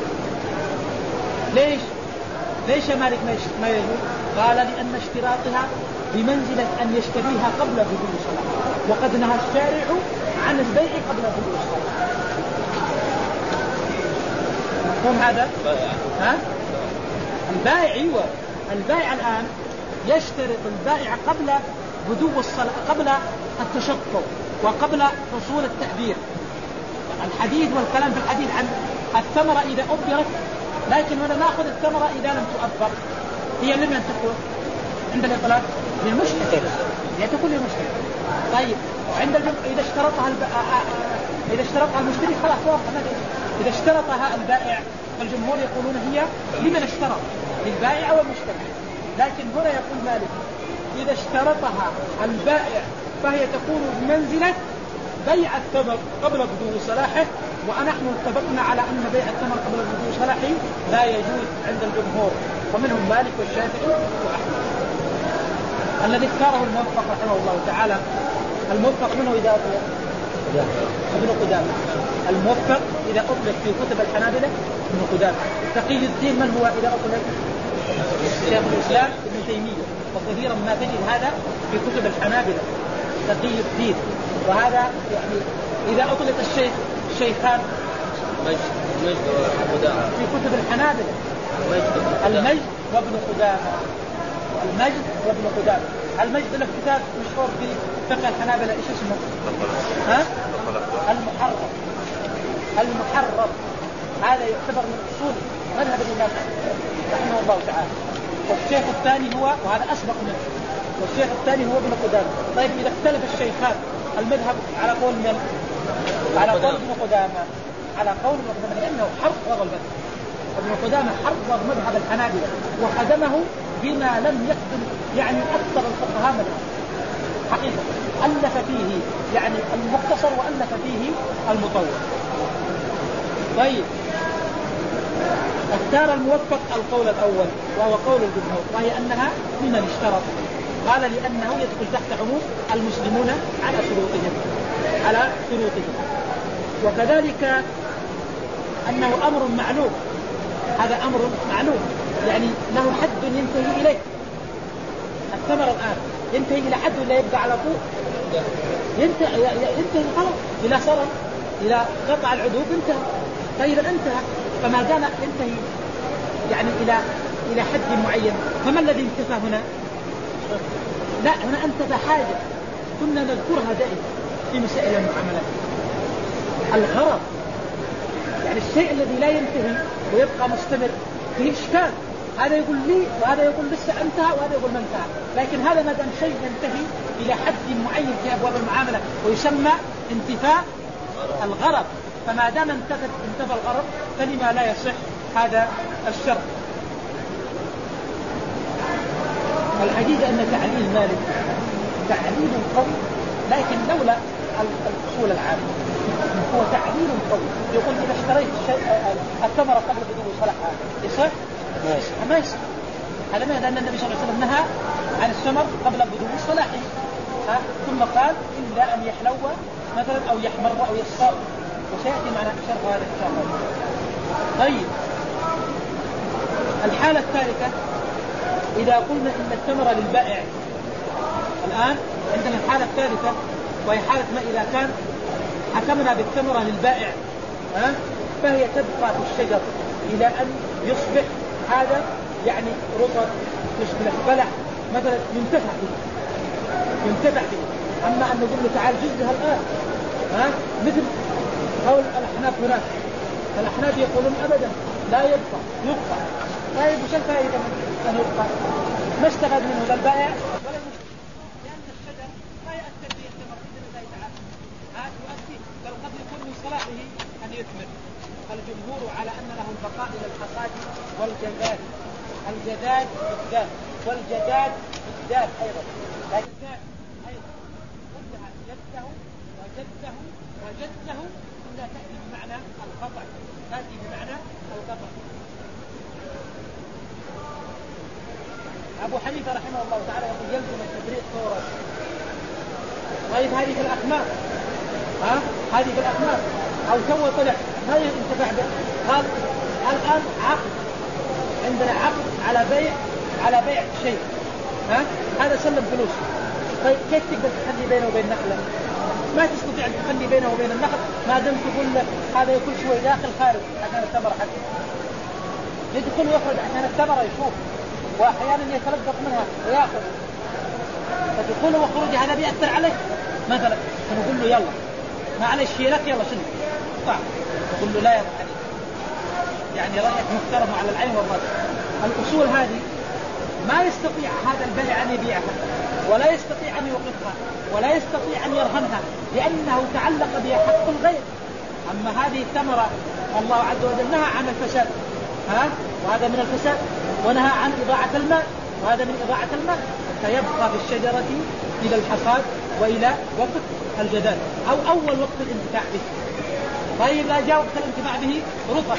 ليش ليش مالك ما يجوز قال لأن اشتراطها بمنزلة أن يشتريها قبل بدو الصلاة وقد نهى الشارع عن البيع قبل بدو الصلاة مفهوم هذا ها البائع ايوه البائع الآن يشترط البائع قبل بدو الصلاة قبل التشطب وقبل حصول التأبير الحديث والكلام في الحديث عن الثمرة إذا أبرت لكن هنا نأخذ الثمرة إذا لم تؤبر هي لمن تكون عند الإطلاق للمشتري هي تكون للمشتري طيب عند الجم... إذا اشترطها الب... إذا اشترطها المشتري خلاص واضح إذا اشترطها البائع فالجمهور يقولون هي لمن اشترط للبائع أو المشتري لكن هنا يقول مالك إذا اشترطها البائع فهي تكون بمنزلة بيع الثمر قبل بدو صلاحه ونحن اتفقنا على أن بيع الثمر قبل بدو صلاحه لا يجوز عند الجمهور ومنهم مالك والشافعي وأحمد الذي اختاره الموفق رحمه الله تعالى الموفق منه إذا أطلق ابن قدامة. الموفق إذا أطلق في كتب الحنابلة ابن قدامة. تقي الدين من هو إذا أطلق؟ شيخ الإسلام ابن تيمية. وكثيرا ما تجد هذا في كتب الحنابلة تقي الدين. وهذا يعني إذا أطلق الشيخ الشيخان في كتب الحنابلة المجد وابن قدامة. المجد وابن قدامة. المجد له كتاب مشهور في فقه الحنابلة ايش اسمه؟ ها؟ المحرر. المحرر هذا يعتبر من اصول مذهب الإمام رحمه الله تعالى. والشيخ الثاني هو وهذا أسبق منه والشيخ الثاني هو ابن قدامة. طيب إذا اختلف الشيخان المذهب على قول من؟ على قول ابن قدامة. على قول ابن قدامة لأنه حرر المذهب. ابن قدامة حرر مذهب الحنابلة وخدمه بما لم يخدم يعني أكثر الفقهاء منه حقيقة. ألف فيه يعني المختصر وألف فيه المطول. طيب اختار الموفق القول الأول وهو قول الجمهور وهي أنها ممن اشترط. قال لأنه يدخل تحت عموم المسلمون على شروطهم على شروطهم. وكذلك أنه أمر معلوم. هذا أمر معلوم يعني له حد ينتهي إليه. الثمر الآن ينتهي إلى حد ولا يبقى على طول؟ ينتهي ينتهي خلاص إلى صرف إلى قطع العذوب انتهى. طيب انتهى فما دام ينتهي يعني إلى إلى حد معين فما الذي انتهى هنا؟ لا هنا انتهى حاجة كنا نذكرها دائما في مسائل المعاملات. الغرض يعني الشيء الذي لا ينتهي ويبقى مستمر فيه إشكال. هذا يقول لي وهذا يقول لسه انتهى وهذا يقول ما انتهى. لكن هذا ما دام شيء ينتهي إلى حد معين في أبواب المعاملة ويسمى انتفاء الغرض. فما دام انتفى انتفى الغرض فلما لا يصح هذا الشرط. الحقيقة أن تعليل مالك تعليل قوي لكن لولا الأصول العامة هو تعليل قوي. يقول إذا اشتريت الثمرة قبل بدو صلاحها يصح؟ ما يصح. هذا ما لأن النبي صلى الله عليه وسلم نهى عن الثمر قبل بدو صلاحه. ثم قال إلا أن يحلو مثلا أو يحمر أو يصفر. وسيأتي معنا شرح هذا إن شاء الله. طيب الحالة الثالثة إذا قلنا إن الثمرة للبائع. الآن عندنا الحالة الثالثة وهي حالة ما إذا كان حكمنا بالثمرة للبائع ها فهي تبقى في الشجر إلى أن يصبح هذا يعني رطب يصبح بلع مثلا ينتفع به ينتفع به. أما أن نقول له تعال جزها الآن ها مثل قول الأحناف هناك. الأحناف يقولون أبدا لا يبقى يبقى. طيب وش الفائدة من أن يبقى؟ ما استفاد منه لا البائع ولا المشتري لأن الشجر لا يأثر به الثمر بإذن الله تعالى. هذا يؤثر بل قد يكون من صلاحه أن يثمر. الجمهور على أن له البقاء إلى الحصاد والجداد. الجداد بالدال والجداد بالدال أيضا. الجداد أيضا كلها جده وجده وجده كلها تأتي بمعنى القطع. تأتي بمعنى القطع. أبو حنيفة رحمه الله تعالى يقول يلزم التفريق فورا. طيب هذه في الأخمار ها هذه في الأخمار أو تو طلع ما ينتفع به. قال الآن عقد عندنا عقد على بيع على بيع شيء ها هذا سلم فلوس. طيب كيف تقدر تخلي بينه وبين نخلة؟ ما تستطيع أن تخلي بينه وبين النخل ما دام تقول له هذا يكون شوي داخل خارج عشان الثمرة حقه. يدخل ويخرج عشان الثمرة يشوف وأحيانا يتلقط منها ويأخذ. فتقول وخروج هذا بيأثر عليك مثلا فنقول له يلا معلش شيلك يلا شنو طع. نقول له لا يا علي يعني رأيك محترم على العين والرأس. الأصول هذه ما يستطيع هذا البائع أن يبيعها ولا يستطيع أن يوقفها ولا يستطيع أن يرهنها لأنه تعلق بها حق الغير. أما هذه الثمرة الله عز وجل نهى عن الفساد ها وهذا من الفساد ونهى عن إضاعة الماء وهذا من إضاعة الماء. فيبقى في الشجرة إلى الحصاد وإلى وقت الجداد أو أول وقت الانتفاع به. طيب لا جاء وقت الانتفاع به رطب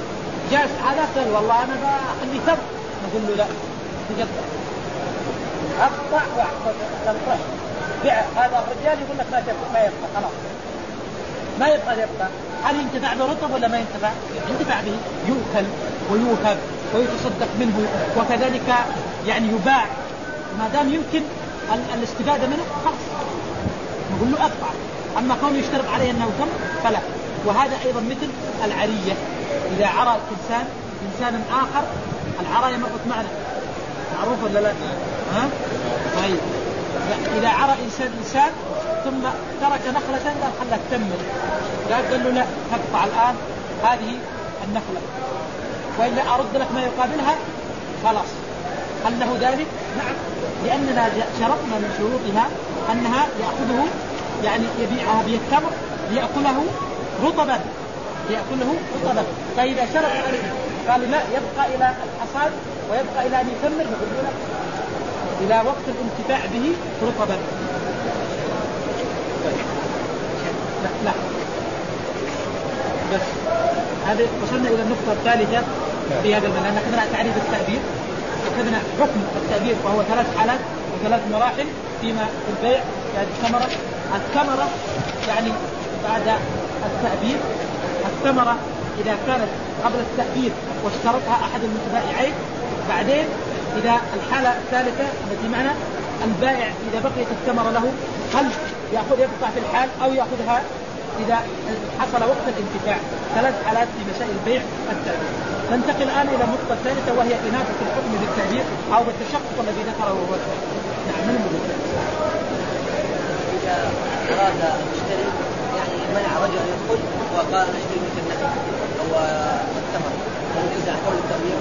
جاء هذا قال والله أنا بأخلي ثمر نقول له لا تجدد. اقطع واحفظ بيع هذا الرجال يقول لك ما تبقى ما يبقى خلاص ما يبقى يبقى. هل ينتفع برطب ولا ما ينتفع؟ ينتفع به، يؤكل ويوهب ويتصدق منه وكذلك يعني يباع ما دام يمكن الاستفادة منه خلاص نقول له أقطع. أما كونه يشترط عليه أنه تم فلا. وهذا أيضا مثل العرية، إذا عرى إنسان إنسانا آخر، العراية مرت معنا معروف ولا لا؟ ها؟ طيب إذا عرى إنسان إنسان ثم ترك نخلة قال خلها تكمل، قال له لا تقطع الآن هذه النخلة وإلا أرد لك ما يقابلها خلاص. هل له ذلك؟ نعم، لأننا شرطنا من شروطها أنها يأخذه يعني يبيعها بالتمر ليأكله رطبا ليأكله رطبا. فإذا شرط عليه قال لا يبقى إلى الحصاد ويبقى إلى أن يكمل نقول له إلى وقت الانتفاع به رطبا. لا لا بس هذا وصلنا إلى النقطة الثالثة في هذا المنهج. أخذنا تعريف التعبير، أخذنا حكم التعبير وهو ثلاث حالات وثلاث مراحل فيما في البيع. يعني الثمرة الثمرة يعني بعد التعبير، الثمرة إذا كانت قبل التعبير واشترطها أحد المتبائعين، بعدين إذا الحالة الثالثة التي معنا البائع إذا بقيت الثمرة له هل يأخذ يبقى في الحال أو يأخذها إذا حصل وقت الانتفاع. ثلاث حالات في مسائل البيع التعبير. ننتقل الآن إلى النقطة الثالثة وهي إناثة الحكم بالتعبير أو بالتشقق الذي ذكره هو. نعم من المدة. إذا أراد المشتري يعني منع رجل أن يدخل وقال نشتري مثل النخل أو التمر فنجوز عن قول التعبير.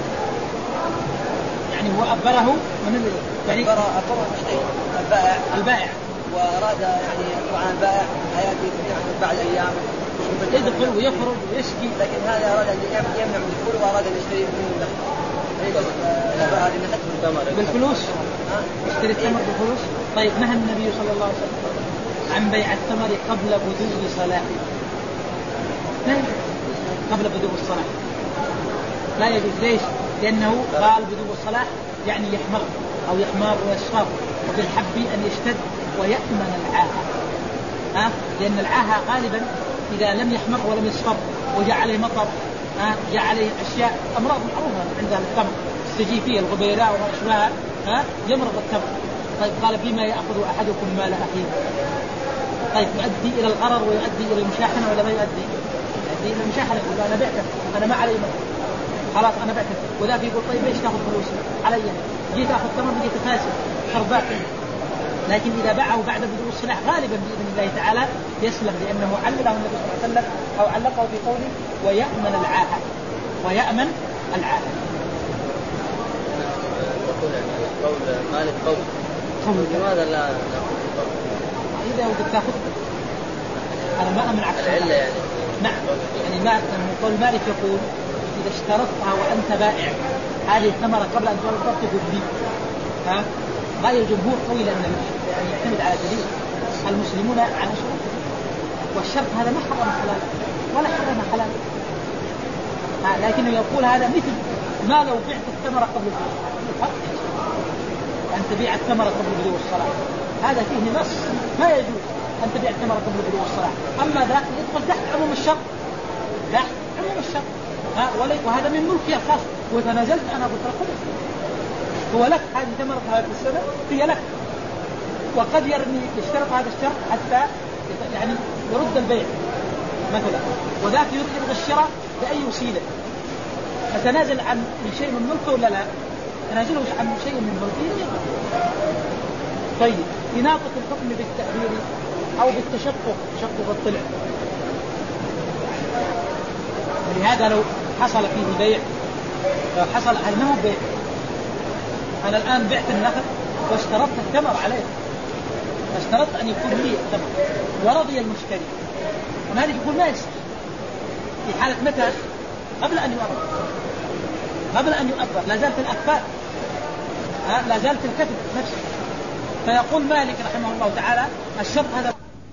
يعني هو أبره من يعني أبره أبره المشتري البائع البائع وأراد يعني طبعا البائع حياتي يعني بعد أيام يدخل ويخرج ويشكي، لكن هذا أراد أن يمنع من الدخول وأراد أن يشتري منه النخل هذه النخل بالفلوس يشتري التمر بالفلوس. طيب نهى النبي صلى الله عليه وسلم عن بيع التمر قبل بدو صلاحه. لا قبل بدو الصلاح لا يجوز. ليش؟ لأنه قال بدو الصلاح يعني يحمر أو يحمر ويصفر، وبالحب أن يشتد ويأمن العاهة. ها؟ لأن العاهة غالبا إذا لم يحمر ولم يصفر وجاء عليه مطر ها؟ جاء عليه أشياء أمراض معروفة عند التمر السجيفية الغبيراء وما أشبهها ها؟ يمرض التمر. طيب قال بما يأخذ أحدكم مال أخيه. طيب يؤدي إلى الغرر ويؤدي إلى المشاحنة ولا ما يؤدي؟ يؤدي إلى المشاحنة. يقول أنا بعته أنا ما علي مطر خلاص أنا بعته. وذاك يقول طيب ليش تأخذ فلوس علي؟ جيت أخذ تمر جيت فاسد خرباء. لكن إذا باعه بعد بدو الصلاح غالبا بإذن الله تعالى يسلم، لأنه علله النبي صلى الله عليه وسلم أو علقه في قوله ويأمن العاهة ويأمن العاهة. قول مالك قول لماذا لا إذا ودك تأخذ أنا ما أمنعك العلة يعني. نعم يعني ما قول مالك يقول إذا اشترطها وأنت بائع هذه الثمرة قبل أن ترتب لي ها رأي الجمهور قوي لأن يعني يعتمد على دليل المسلمون على شروط، والشرط هذا ما حرم حلال ولا حرم حلال. لكنه يقول هذا مثل ما لو بعت الثمرة قبل الفرق أن تبيع الثمرة قبل بدو الصلاة، هذا فيه نص ما يجوز أن تبيع الثمرة قبل بدو الصلاة. أما ذاك يدخل تحت عموم الشرط تحت عموم الشرط وهذا من ملكي الخاص وتنازلت أنا بطرق هو لك هذه ثمرة هذه السنة هي لك. وقد يرمي يشترط هذا الشرط حتى يعني يرد البيع مثلا، وذاك يرد الشراء بأي وسيلة فتنازل عن شيء من ملكه ولا لا؟ تنازله عن شيء من ملكه. طيب إناقة الحكم بالتأبير أو بالتشقق تشقق الطلع. ولهذا لو حصل فيه بيع لو حصل أنه بيع أنا الآن بعت النخل واشترطت الثمر عليه اشترطت أن يكون لي الثمر ورضي المشتري ومالك يقول ما يصح في حالة متى؟ قبل أن يؤبر قبل أن يؤبر لا زالت الأكفاء لا زالت الكفل نفسه. فيقول مالك رحمه الله تعالى الشرط هذا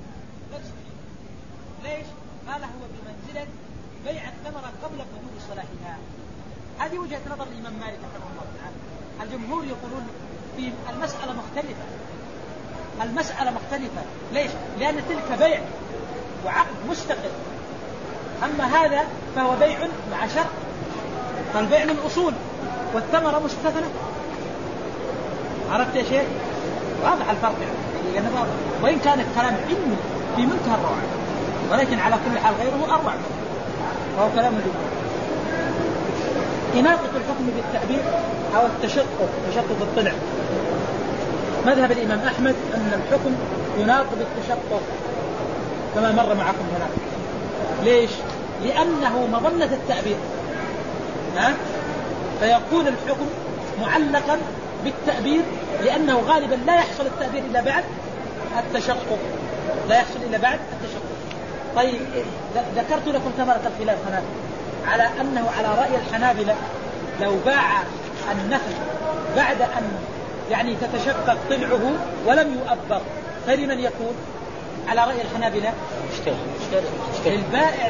ليش؟ قال هو بمنزلة بيع الثمرة قبل بدو صلاحها. هذه وجهة نظر الإمام مالك رحمه الله تعالى. الجمهور يقولون في المسألة مختلفة. المسألة مختلفة ليش؟ لأن تلك بيع وعقد مستقل، أما هذا فهو بيع مع شرط، فالبيع من أصول والثمرة مستثنى. عرفت يا شيخ؟ واضح الفرق يعني، وإن كان الكلام علمي في منتهى الروعة، ولكن على كل حال غيره أروع، وهو كلام الجمهور. إناقة الحكم بالتعبير أو التشقق، تشقق الطلع. مذهب الإمام أحمد أن الحكم يناط بالتشقق كما مر معكم هنا. ليش؟ لأنه مظنة التعبير، ها؟ فيكون الحكم معلقا بالتعبير، لأنه غالبا لا يحصل التعبير إلا بعد التشقق، لا يحصل إلا بعد التشقق. طيب ذكرت لكم ثمرة الخلاف هنا على أنه على رأي الحنابلة لو باع النخل بعد أن يعني تتشقق طلعه ولم يؤبر فلمن يكون؟ على رأي الحنابلة للبائع.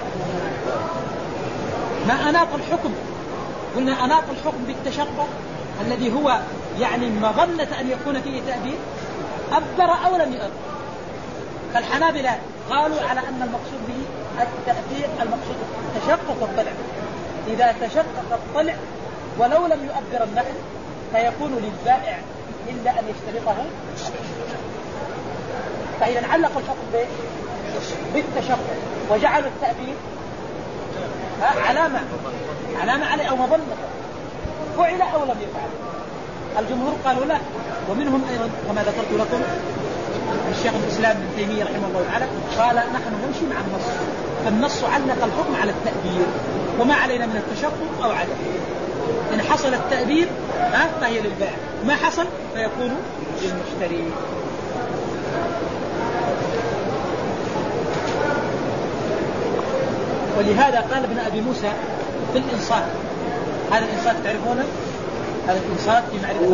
ما أناط الحكم، قلنا أناط الحكم بالتشقق الذي هو يعني مظنة أن يكون فيه تأبير، أبر أو لم يؤبر. فالحنابلة قالوا على أن المقصود به التأثير، المقصود تشقق الطلع. إذا تشقق الطلع ولو لم يؤبر النخل فيكون للبائع إلا أن يشترطه. فإذا علقوا الحكم بالتشقق وجعلوا التأبير علامة علامة عليه أو مظنة، فعل أو لم يفعل. الجمهور قالوا لا، ومنهم أيضا كما ذكرت لكم الشيخ الإسلام ابن تيمية رحمه الله تعالى قال نحن نمشي مع النص، فالنص علق الحكم على التأبير، وما علينا من التشقق أو عدم. إن حصل التأبير ها فهي للبائع، ما حصل فيكون للمشتري. ولهذا قال ابن أبي موسى في الإنصاف، هذا الإنصاف تعرفونه، هذا الإنصاف في معرفة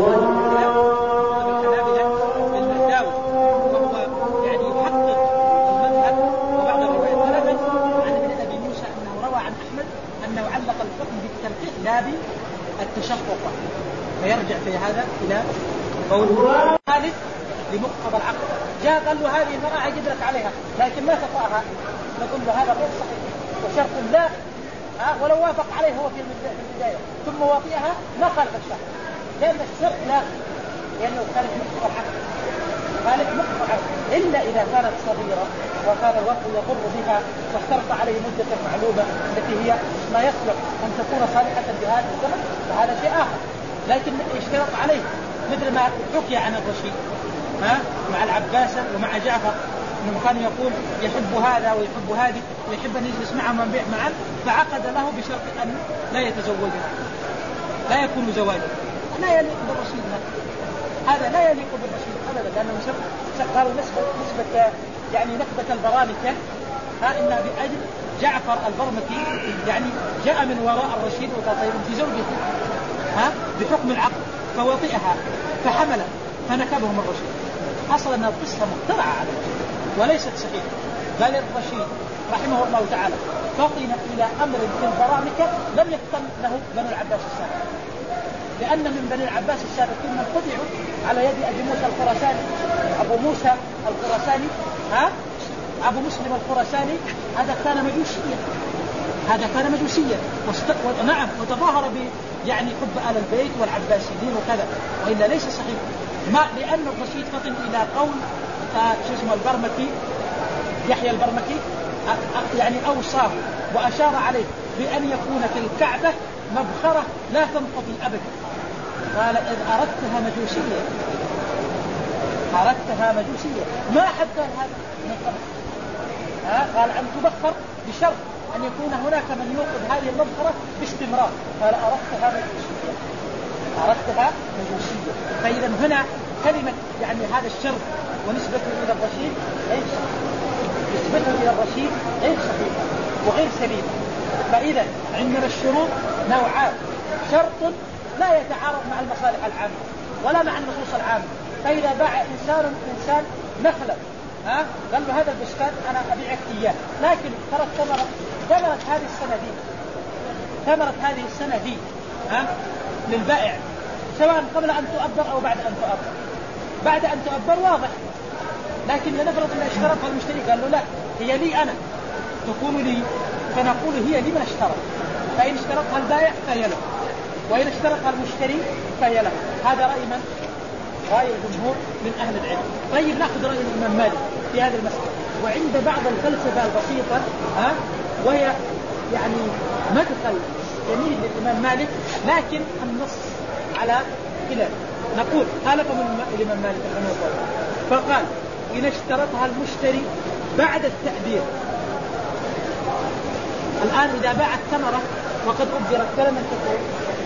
الحنابلة بالمرداوي، وهو يعني يحقق المذهب. وبعض الروايات ثبت عن ابن أبي موسى أنه روى عن أحمد أنه علق الحكم بالتلقيح لا بالتشقق، فيرجع في هذا إلى قول الثالث لمقتضى العقد. جاء قال له هذه المرأة يدرك عليها لكن ما تطأها، نقول له هذا غير صحيح وشرط لا، ها ولو وافق عليه هو في البداية ثم واطئها ما خالف الشرط، لأن الشرط لا، لأنه خالف مقتضى العقد، خالف مقتضى العقد إلا إذا كانت صغيرة وكان الوقت يضر بها فاشترط عليه مدة معلومة التي هي ما يصلح أن تكون صالحة بهذا الزمن، فهذا شيء آخر. لكن اشترط عليه مثل ما حكي عن الرشيد ها مع العباس ومع جعفر انه كان يقول يحب هذا ويحب هذه ويحب ان يجلس معهم ويبيع معا، فعقد له بشرط ان لا يتزوجها، لا يكون زواجا. لا يليق بالرشيد هذا، لا يليق بالرشيد ابدا، لانه قالوا نسبه نسبه يعني نسبه البرامكه ها انها باجل جعفر البرمكي يعني جاء من وراء الرشيد وقال في زوجته ها بحكم العقد فوطئها فحمل فنكبهم الرشيد. اصلا انها قصه مخترعه عليه وليست صحيحه، بل الرشيد رحمه الله تعالى فطن الى امر في البرامكه لم يفتن له بنو العباس السابق، لان من بني العباس السابقين من قطعوا على يد ابي موسى الخراساني، ابو موسى الخراساني ها ابو مسلم الخراساني هذا كان مجوسيا، هذا كان مجوسيا واست... نعم وتظاهر ب يعني حب آل البيت والعباسيين وكذا، وإلا ليس صحيح. ما لأن الرشيد فطن إلى قول شو اسمه البرمكي يحيى البرمكي يعني أوصاه وأشار عليه بأن يكون في الكعبة مبخرة لا تنقضي أبدا. قال إذ أردتها مجوسية، أردتها مجوسية ما حتى هذا من قبل، قال أن تبخر بشرط أن يكون هناك من يوقف هذه المبخرة باستمرار. قال أردتها مجوسية، أردتها مجوسية. فإذا هنا كلمة يعني هذا الشرط ونسبته إلى الرشيد غير صحيح، نسبته إلى الرشيد غير صحيح وغير سليم. فإذا عندنا الشروط نوعان، شرط لا يتعارض مع المصالح العامة ولا مع النصوص العامة. فإذا باع إنسان إنسان نخلا ها قال له هذا البستان أنا أبيعك إياه، لكن ترى ثمرة ثمرة هذه السنة دي ثمرة هذه السنة دي ها للبائع سواء قبل أن تؤبر أو بعد أن تؤبر. بعد أن تؤبر واضح، لكن لنفرض أن اشترطها المشتري قال له لا هي لي أنا تكون لي، فنقول هي لمن اشترط، فإن اشترطها البائع فهي له، وإن اشترطها المشتري فهي له. هذا رأي من؟ رأي الجمهور من أهل العلم. طيب نأخذ رأي الإمام مالك في هذا المسألة. وعند بعض الفلسفة البسيطة ها وهي يعني مدخل جميل للإمام مالك، لكن النص على خلاف. نقول خالفهم الإمام مالك رحمه الله فقال إن اشترطها المشتري بعد التأبير. الآن إذا باع الثمرة وقد أبرت فلمن تكون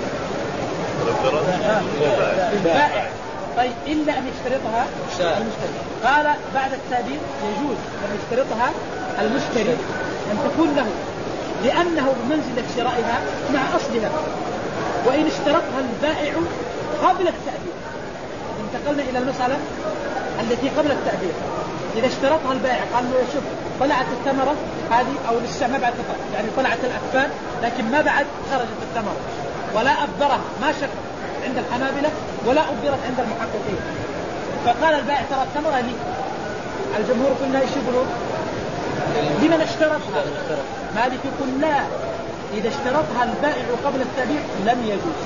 البائع، طيب إلا أن يشترطها المشتري. قال بعد التأبير يجوز أن يشترطها المشتري أن تكون له لأنه بمنزلة شرائها مع أصلها. وإن اشترطها البائع قبل التأبير، انتقلنا إلى المسألة التي قبل التأبير. إذا اشترطها البائع قال له شوف طلعت الثمرة هذه أو لسه ما بعد تطلع، يعني طلعت الأكفان لكن ما بعد خرجت الثمرة ولا أبرها، ما شك عند الحنابلة ولا أبرت عند المحققين. فقال البائع ترى الثمرة لي. الجمهور قلنا ايش يقولون؟ لمن اشترطها؟ مالك يقول لا، إذا اشترطها البائع قبل التأبير لم يجوز.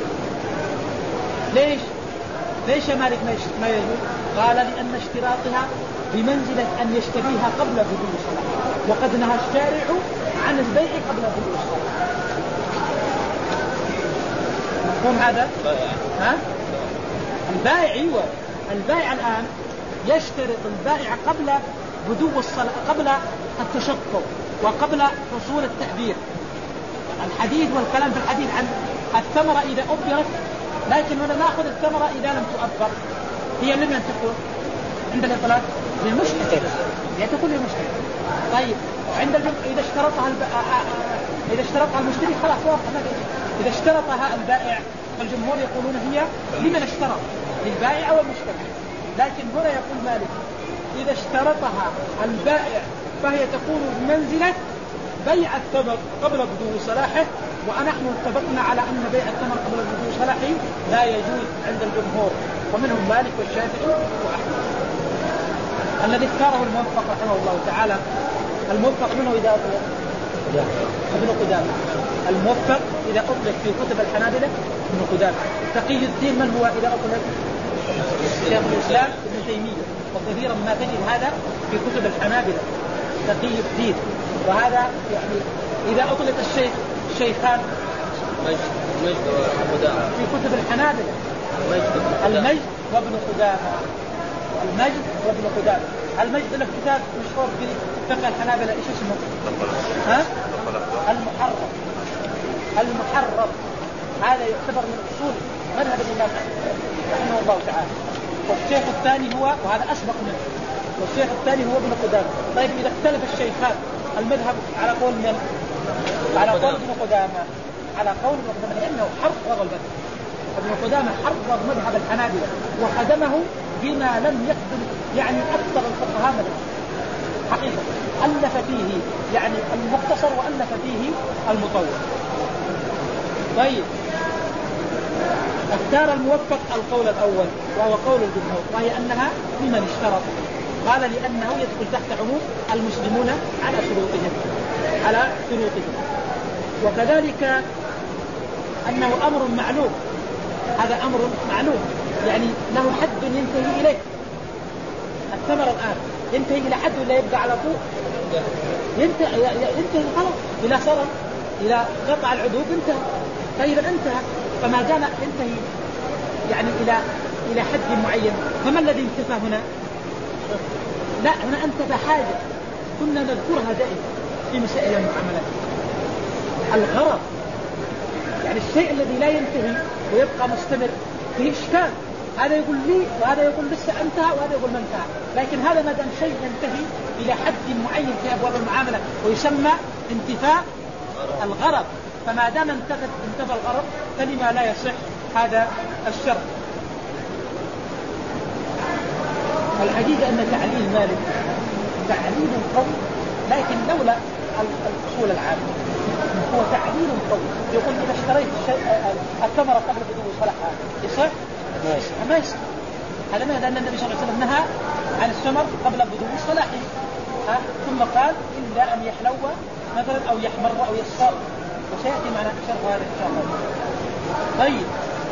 ليش؟ ليش يا مالك ما يجوز؟ قال لأن اشتراطها بمنزلة أن يشتريها قبل بدو الصلاة، وقد نهى الشارع عن البيع قبل بدو الصلاة. مفهوم هذا؟ ها؟ البائع ايوه، البائع الآن يشترط البائع قبل بدو الصلاة، قبل التشطب وقبل حصول التأبير. الحديث والكلام في الحديث عن الثمرة إذا أبرت، لكن هنا نأخذ الثمرة إذا لم تؤبر، هي لمن تكون عند الإطلاق؟ للمشتري، هي تكون للمشتري. طيب عند الجمع إذا اشترطها الب... إذا اشترطها المشتري خلاص واضح. إذا اشترطها البائع فالجمهور يقولون هي لمن اشترط، للبائع أو المشتري. لكن هنا يقول مالك إذا اشترطها البائع فهي تكون بمنزلة بيع الثمر قبل بدو صلاحه، ونحن اتفقنا على أن بيع الثمر قبل بدو صلاحه لا يجوز عند الجمهور، ومنهم مالك والشافعي وأحمد. الذي اختاره الموفق رحمه الله تعالى، الموفق منه إذا أطلق ابن قدامة، الموفق إذا أطلق في كتب الحنابلة ابن قدامة. تقي الدين من هو إذا أطلق؟ شيخ الإسلام ابن تيمية، وكثيرا ما تجد هذا في كتب الحنابلة تقي الدين. وهذا يعني إذا أطلق الشيخ شيخان في كتب الحنابلة المجد وابن قدامة، المجد وابن قدامة. المجد له كتاب مشهور في فقه الحنابلة ايش اسمه؟ ها؟ المحرر. المحرر هذا يعتبر من اصول مذهب الإمام رحمه الله تعالى. والشيخ الثاني هو، وهذا أسبق منه، والشيخ الثاني هو ابن قدامة. طيب إذا اختلف الشيخان المذهب على قول من؟ على قول ابن قدامة، على قول ابن قدامة، لأنه حرر المذهب. ابن قدامة حرر مذهب الحنابلة وخدمه بما لم يخدم يعني أكثر الفقهاء مذهب حقيقة. ألف فيه يعني المختصر وألف فيه المطول. طيب اختار الموفق القول الأول وهو قول الجمهور، وهي أنها لمن اشترط. قال لأنه يدخل تحت عموم المسلمون على شروطهم على شروطهم وكذلك أنه أمر معلوم. هذا أمر معلوم يعني له حد ينتهي إليه. الثمر الآن ينتهي إلى حد ولا يبقى على طول؟ ينتهي ينتهي خلاص إلى صرف إلى قطع العذوب انتهى. فإذا انتهى فما دام ينتهي يعني إلى إلى حد معين، فما الذي انتهى هنا؟ لا، هنا أنت بحاجة كنا نذكرها دائما في مسائل المعاملات. الغرض يعني الشيء الذي لا ينتهي ويبقى مستمر فيه إشكال. هذا يقول لي وهذا يقول لسه انتهى وهذا يقول ما انتهى. لكن هذا ما دام شيء ينتهي إلى حد معين في أبواب المعاملة ويسمى انتفاء الغرض، فما دام انتفى انتفى الغرض فلما لا يصح هذا الشرط. الحقيقة أن تعليل مالك تعليل قوي، لكن لولا الأصول العامة هو تعديل قوي. يقول إذا اشتريت الثمرة قبل بدو صلاحها يصح؟ ما يصح. هذا ما لأن النبي صلى الله عليه وسلم نهى عن الثمر قبل بدو صلاحه، ثم قال إلا أن يحلو مثلا أو يحمر أو يصفر، وسيأتي معنا شرح هذا إن شاء الله. طيب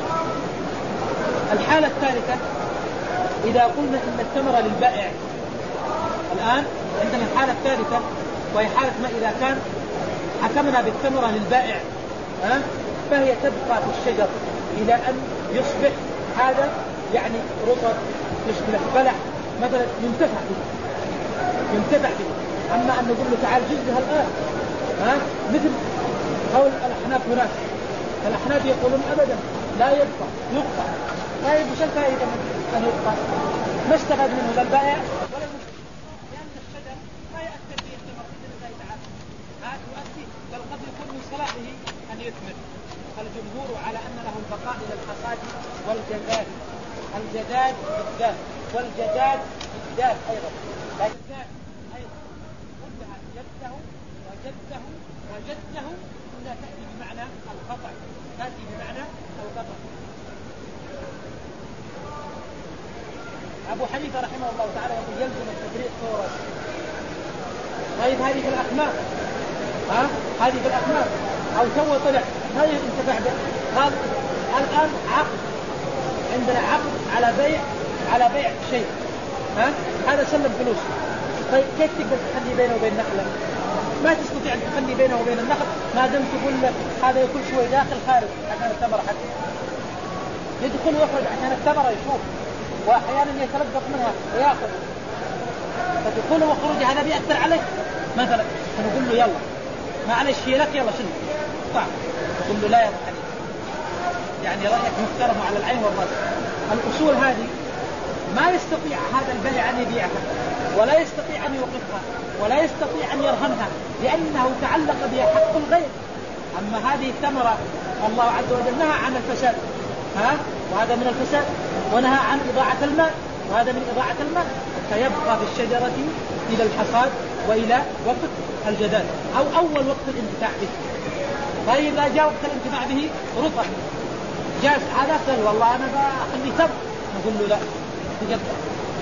الحالة الثالثة إذا قلنا إن الثمرة للبائع، الآن عندنا الحالة الثالثة وهي حالة ما إذا كان حكمنا بالثمرة للبائع ها فهي تبقى في الشجر إلى أن يصبح هذا يعني رطب يشبه بلح مثلا ينتفع به ينتفع به. أما أن نقول له تعال جزها الآن ها مثل قول الأحناف هناك، الأحناف يقولون أبدا لا يبقى يقطع. طيب وش الفائدة من أن يبقى؟ ما استفاد منه لا البائع ولا المشتري، لأن الشجر لا يأثر فيه الثمر بإذن الله تعالى، ها يؤثر بل قد يكون من صلاحه أن يثمر. الجمهور على أن له البقاء إلى الحصاد والجداد، الجداد بالدال والجداد بالدال أيضا، لا جداد أيضا كلها جده وجده وجده كلها تأتي بمعنى القطع، تأتي بمعنى القطع. أبو حنيفة رحمه الله تعالى يقول يلزم التفريق فورا. طيب هذه في الأخمار، ها هذه في الأخمار أو تو طلع ما ينتفع به. قال الآن عقد، عندنا عقد على بيع على بيع شيء، ها هذا سلم فلوس. طيب كيف تقدر تخلي بينه وبين النخلة؟ ما تستطيع أن تخلي بينه وبين النخل ما دام تقول له هذا يكون شوي داخل خارج عشان الثمرة حتى يدخل ويخرج عشان الثمرة يشوف، وأحيانا يتلقف منها ويأخذ، فتدخل وخروج هذا بيأثر عليه مثلا. فنقول له يلا معلش هي لك يلا شنو طعم، نقول له لا يا أبو حنيفة يعني رأيك محترم على العين والرأس. الأصول هذه ما يستطيع هذا البائع أن يبيعها ولا يستطيع أن يوقفها ولا يستطيع أن يرهنها لأنه تعلق بها حق الغير. أما هذه الثمرة الله عز وجل نهى عن الفساد، ها وهذا من الفساد، ونهى عن إضاعة الماء وهذا من إضاعة الماء، فيبقى في الشجرة إلى الحصاد وإلى وقت الجداد أو أول وقت الانتفاع به. فإذا جاء وقت الانتفاع به رطب جاز هذا قال والله أنا بأخلي تمر، نقول له لا تجبر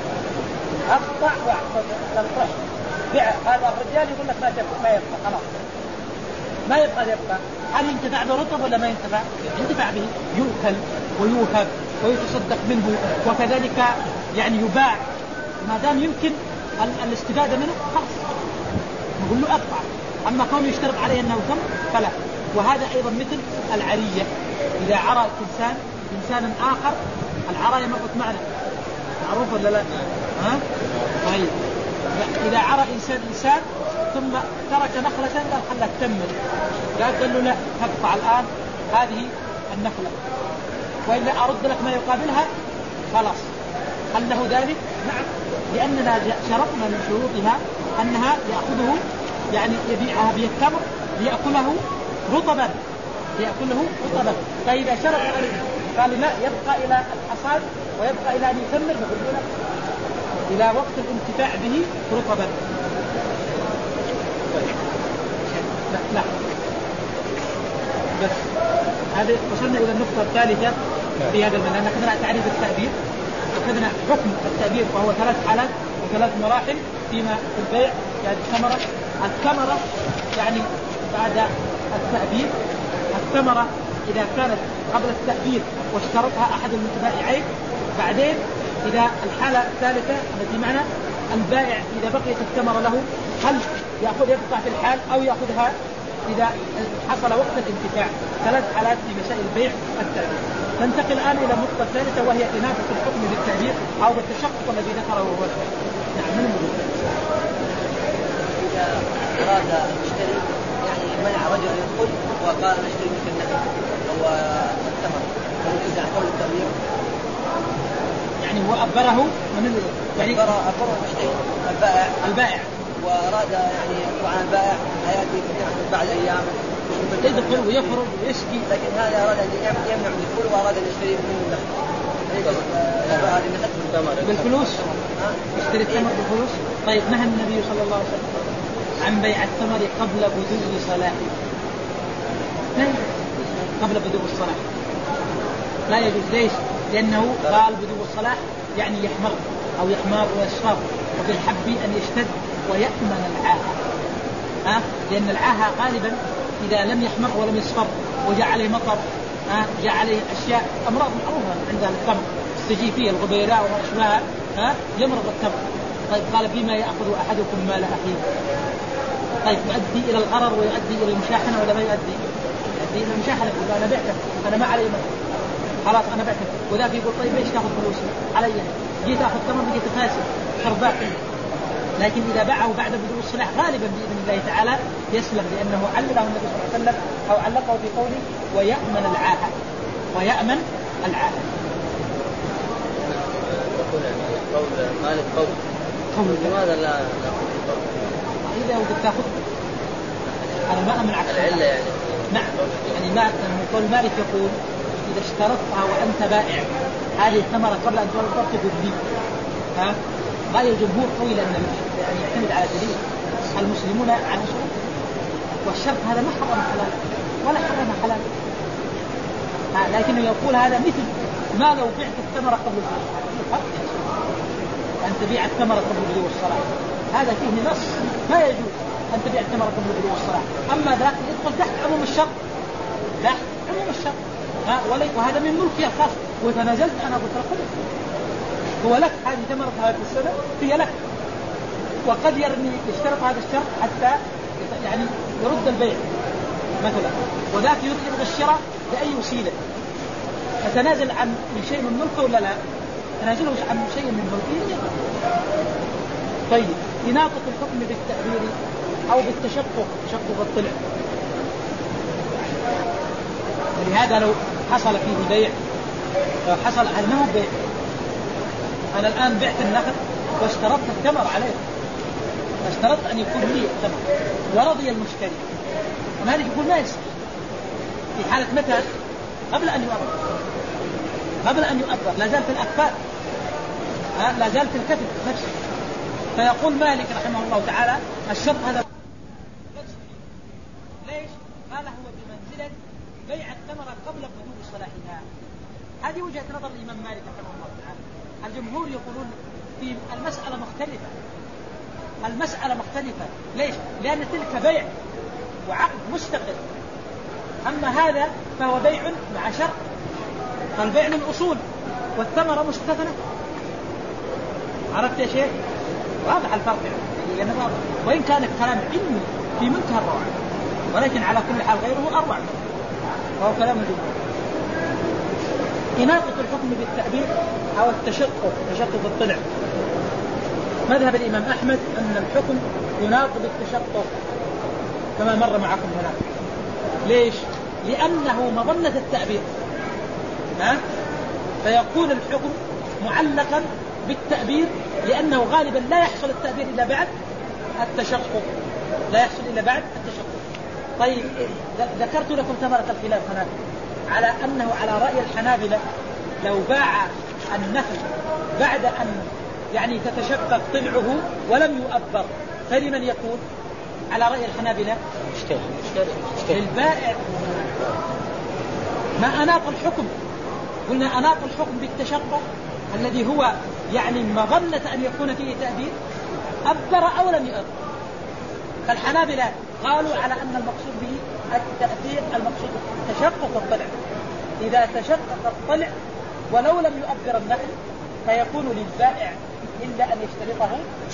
أقطع واحفظ بيع. هذا الرجال يقول لك ما تبقى ما يبقى خلاص ما يبقى يبقى. هل ينتفع برطب ولا ما ينتفع؟ ينتفع به، يؤكل ويوهب ويتصدق منه وكذلك يعني يباع ما دام يمكن الاستفادة منه خلاص نقول له أقطع. أما كونه يشترط عليه أنه تم فلا. وهذا أيضا مثل العرية، إذا عرى إنسان إنسانا آخر، العراية مرت معنا معروف ولا لا؟ ها؟ طيب إذا عرى إنسان إنسان ثم ترك نخلة قال خلها تكمل، قال له لا تقطع الآن هذه النخلة وإلا أرد لك ما يقابلها خلاص. هل له ذلك؟ نعم، لأننا شرطنا من شروطها أنها يأخذه يعني يبيعها بالتمر ليأكله رطبا ليأكله رطبا. فإذا شرط عليه قال لا يبقى إلى الحصاد ويبقى إلى أن يثمر نقول له إلى وقت الانتفاع به رطبا. لا لا بس هذا وصلنا إلى النقطة الثالثة في هذا المنهج. أخذنا تعريف التعبير، أخذنا حكم التعبير وهو ثلاث حالات وثلاث مراحل فيما في البيع. يعني الثمرة الثمرة يعني بعد التعبير، الثمرة إذا كانت قبل التعبير واشترطها أحد المتبائعين، بعدين إذا الحالة الثالثة التي معنا البائع إذا بقيت الثمرة له هل يأخذ يبقى في الحال أو يأخذها إذا حصل وقت الانتفاع. ثلاث حالات في مسائل البيع التعبير. ننتقل الآن إلى النقطة الثالثة وهي إنابة الحكم بالتعبير أو بالتشقق الذي ذكره هو. نعم من الموضوع؟ إذا أراد المشتري يعني منع رجل يدخل وقال نشتري مثل النخل هو الثمر فنجوز عن قول التعبير، يعني هو أبره من يعني أبره أبره المشتري البائع البائع وأراد يعني طبعا البائع حياتي بعد أيام يدخل ويخرج ويسقي، لكن هذا أراد أن يمنع من الدخول وأراد أن يشتري منه النخل بالفلوس، يشتري الثمر بالفلوس. طيب نهى النبي صلى الله عليه وسلم عن بيع الثمر قبل بدو صلاحه، لا يجوز قبل بدء الصلاة، لا يجوز. ليش؟ لأنه قال بدء الصلاة يعني يحمر أو يحمر ويصفر، وفي الحب أن يشتد ويأمن العاهة. ها؟ لأن العاهة غالبا إذا لم يحمر ولم يصفر وجاء عليه مطر، ها؟ جاء عليه أشياء أمراض معروفة عند التمر، السجيفية الغبيراء وما أشبهها، ها؟ يمرض التمر. طيب قال بما يأخذ أحدكم مال أخيه؟ طيب يؤدي إلى الغرر ويؤدي إلى المشاحنة ولا ما يؤدي؟ يؤدي إلى المشاحنة. أنا بعتك، أنا ما علي مال، خلاص أنا بعتك، وذاك يقول طيب ليش تأخذ فلوسي علي؟ جيت أخذ تمر بقيت فاسد خرباء. لكن إذا باعه بعد بدء الصلاح غالبا بإذن الله تعالى يسلم، لأنه علله النبي صلى الله عليه وسلم أو علقه في قوله ويأمن العاهة، ويأمن العاهة. قول مالك قول قول لماذا لا إذا ودك تأخذ أنا ما أمنعك العلة يعني؟ نعم يعني ما قول مالك يقول إذا اشترطها وأنت بائع هذه الثمرة قبل أن ترتب لي، ها؟ رأي الجمهور قوي لأن يعني يعتمد على دليل المسلمون على شرط، والشرط هذا ما حرم حلال ولا حرم حلال، لكنه يقول هذا مثل ما لو بعت الثمرة قبل الصلاة، أن تبيع الثمرة قبل بدء الصلاة هذا فيه نص ما يجوز أن تبيع الثمرة قبل بدء الصلاة. أما ذاك يدخل تحت عموم الشرط، تحت عموم الشرط، وهذا من ملكي الخاص، وتنازلت أنا بترقب هو لك، هذه ثمرة هذه السنة هي لك، وقد يرمي يشترط هذا الشرط حتى يعني يرد البيع مثلا، وذاك يرد الشراء بأي وسيلة، فتنازل عن شيء من ملكه ولا لا؟ تنازله عن شيء من ملكه. طيب إناقة الحكم بالتأبير أو بالتشقق، تشقق الطلع، ولهذا لو حصل فيه بيع، لو حصل أنه بيع، أنا الآن بعت النخل واشترطت الثمر عليه، اشترطت أن يكون لي الثمر ورضي المشتري، ومالك يقول ما يصح في حالة متى؟ قبل أن يؤبر، قبل أن يؤبر لا زالت الأكفاء، لا زالت الكفل نفسه، فيقول مالك رحمه الله تعالى الشرط هذا ليش؟ قال هو بمنزلة بيع الثمرة قبل بدء صلاحها. هذه وجهة نظر الإمام مالك رحمه الله تعالى. الجمهور يقولون في المسألة مختلفة، المسألة مختلفة. ليش؟ لأن تلك بيع وعقد مستقل، أما هذا فهو بيع مع شرط، فالبيع من أصول والثمرة مستثنى. عرفت يا شيخ؟ واضح الفرق يعني، وإن كان الكلام علمي في منتهى الروعة، ولكن على كل حال غيره أروع، وهو كلام الجمهور. إناقة الحكم بالتأبير أو التشقق، تشقق الطلع، مذهب الإمام أحمد أن الحكم يناط بالتشقق كما مر معكم هنا. ليش؟ لأنه مظنة التأبير، ها؟ فيكون الحكم معلقا بالتأبير، لأنه غالبا لا يحصل التأبير إلا بعد التشقق، لا يحصل إلا بعد التشقق. طيب ذكرت لكم ثمرة الخلاف هنا على أنه على رأي الحنابلة لو باع النخل بعد أن يعني تتشقق طلعه ولم يؤبر فلمن يكون؟ على رأي الحنابلة للبائع. ما أناق الحكم؟ قلنا أناق الحكم بالتشقق الذي هو يعني مظنة أن يكون فيه تأبير، أبر أو لم يؤبر. فالحنابلة قالوا على أن المقصود به التأثير، المقصود تشقق الطلع. إذا تشقق الطلع ولو لم يؤبر النخل فيكون للبائع إلا أن يشترطه.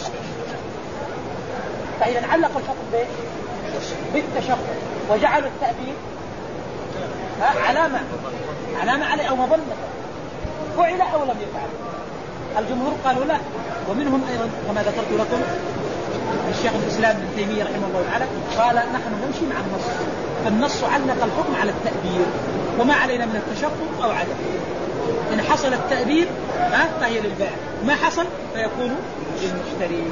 فإذا علق الحكم بالتشقق وجعلوا التأثير علامة علامة عليه أو مظنة، فعل أو لم يفعل. الجمهور قالوا لا، ومنهم أيضا كما ذكرت لكم الشيخ الإسلام ابن تيمية رحمه الله تعالى قال نحن نمشي مع النص، فالنص علق الحكم على التأبير، وما علينا من التشقق أو عدم. إن حصل التأبير فهي للبائع، ما حصل فيكون للمشتري.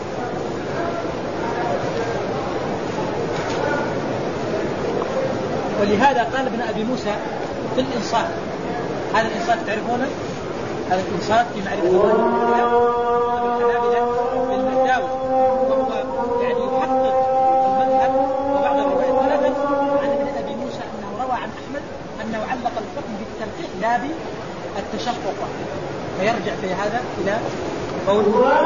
ولهذا قال ابن أبي موسى في الإنصاف، هذا الإنصاف تعرفونه، هذا الإنصاف في معرفة الحنابلة بالمداوي، وهو يعني يحقق المذهب. وبعض الروايات ثلاثة عن ابن أبي موسى أن تشققا، فيرجع في هذا إلى قول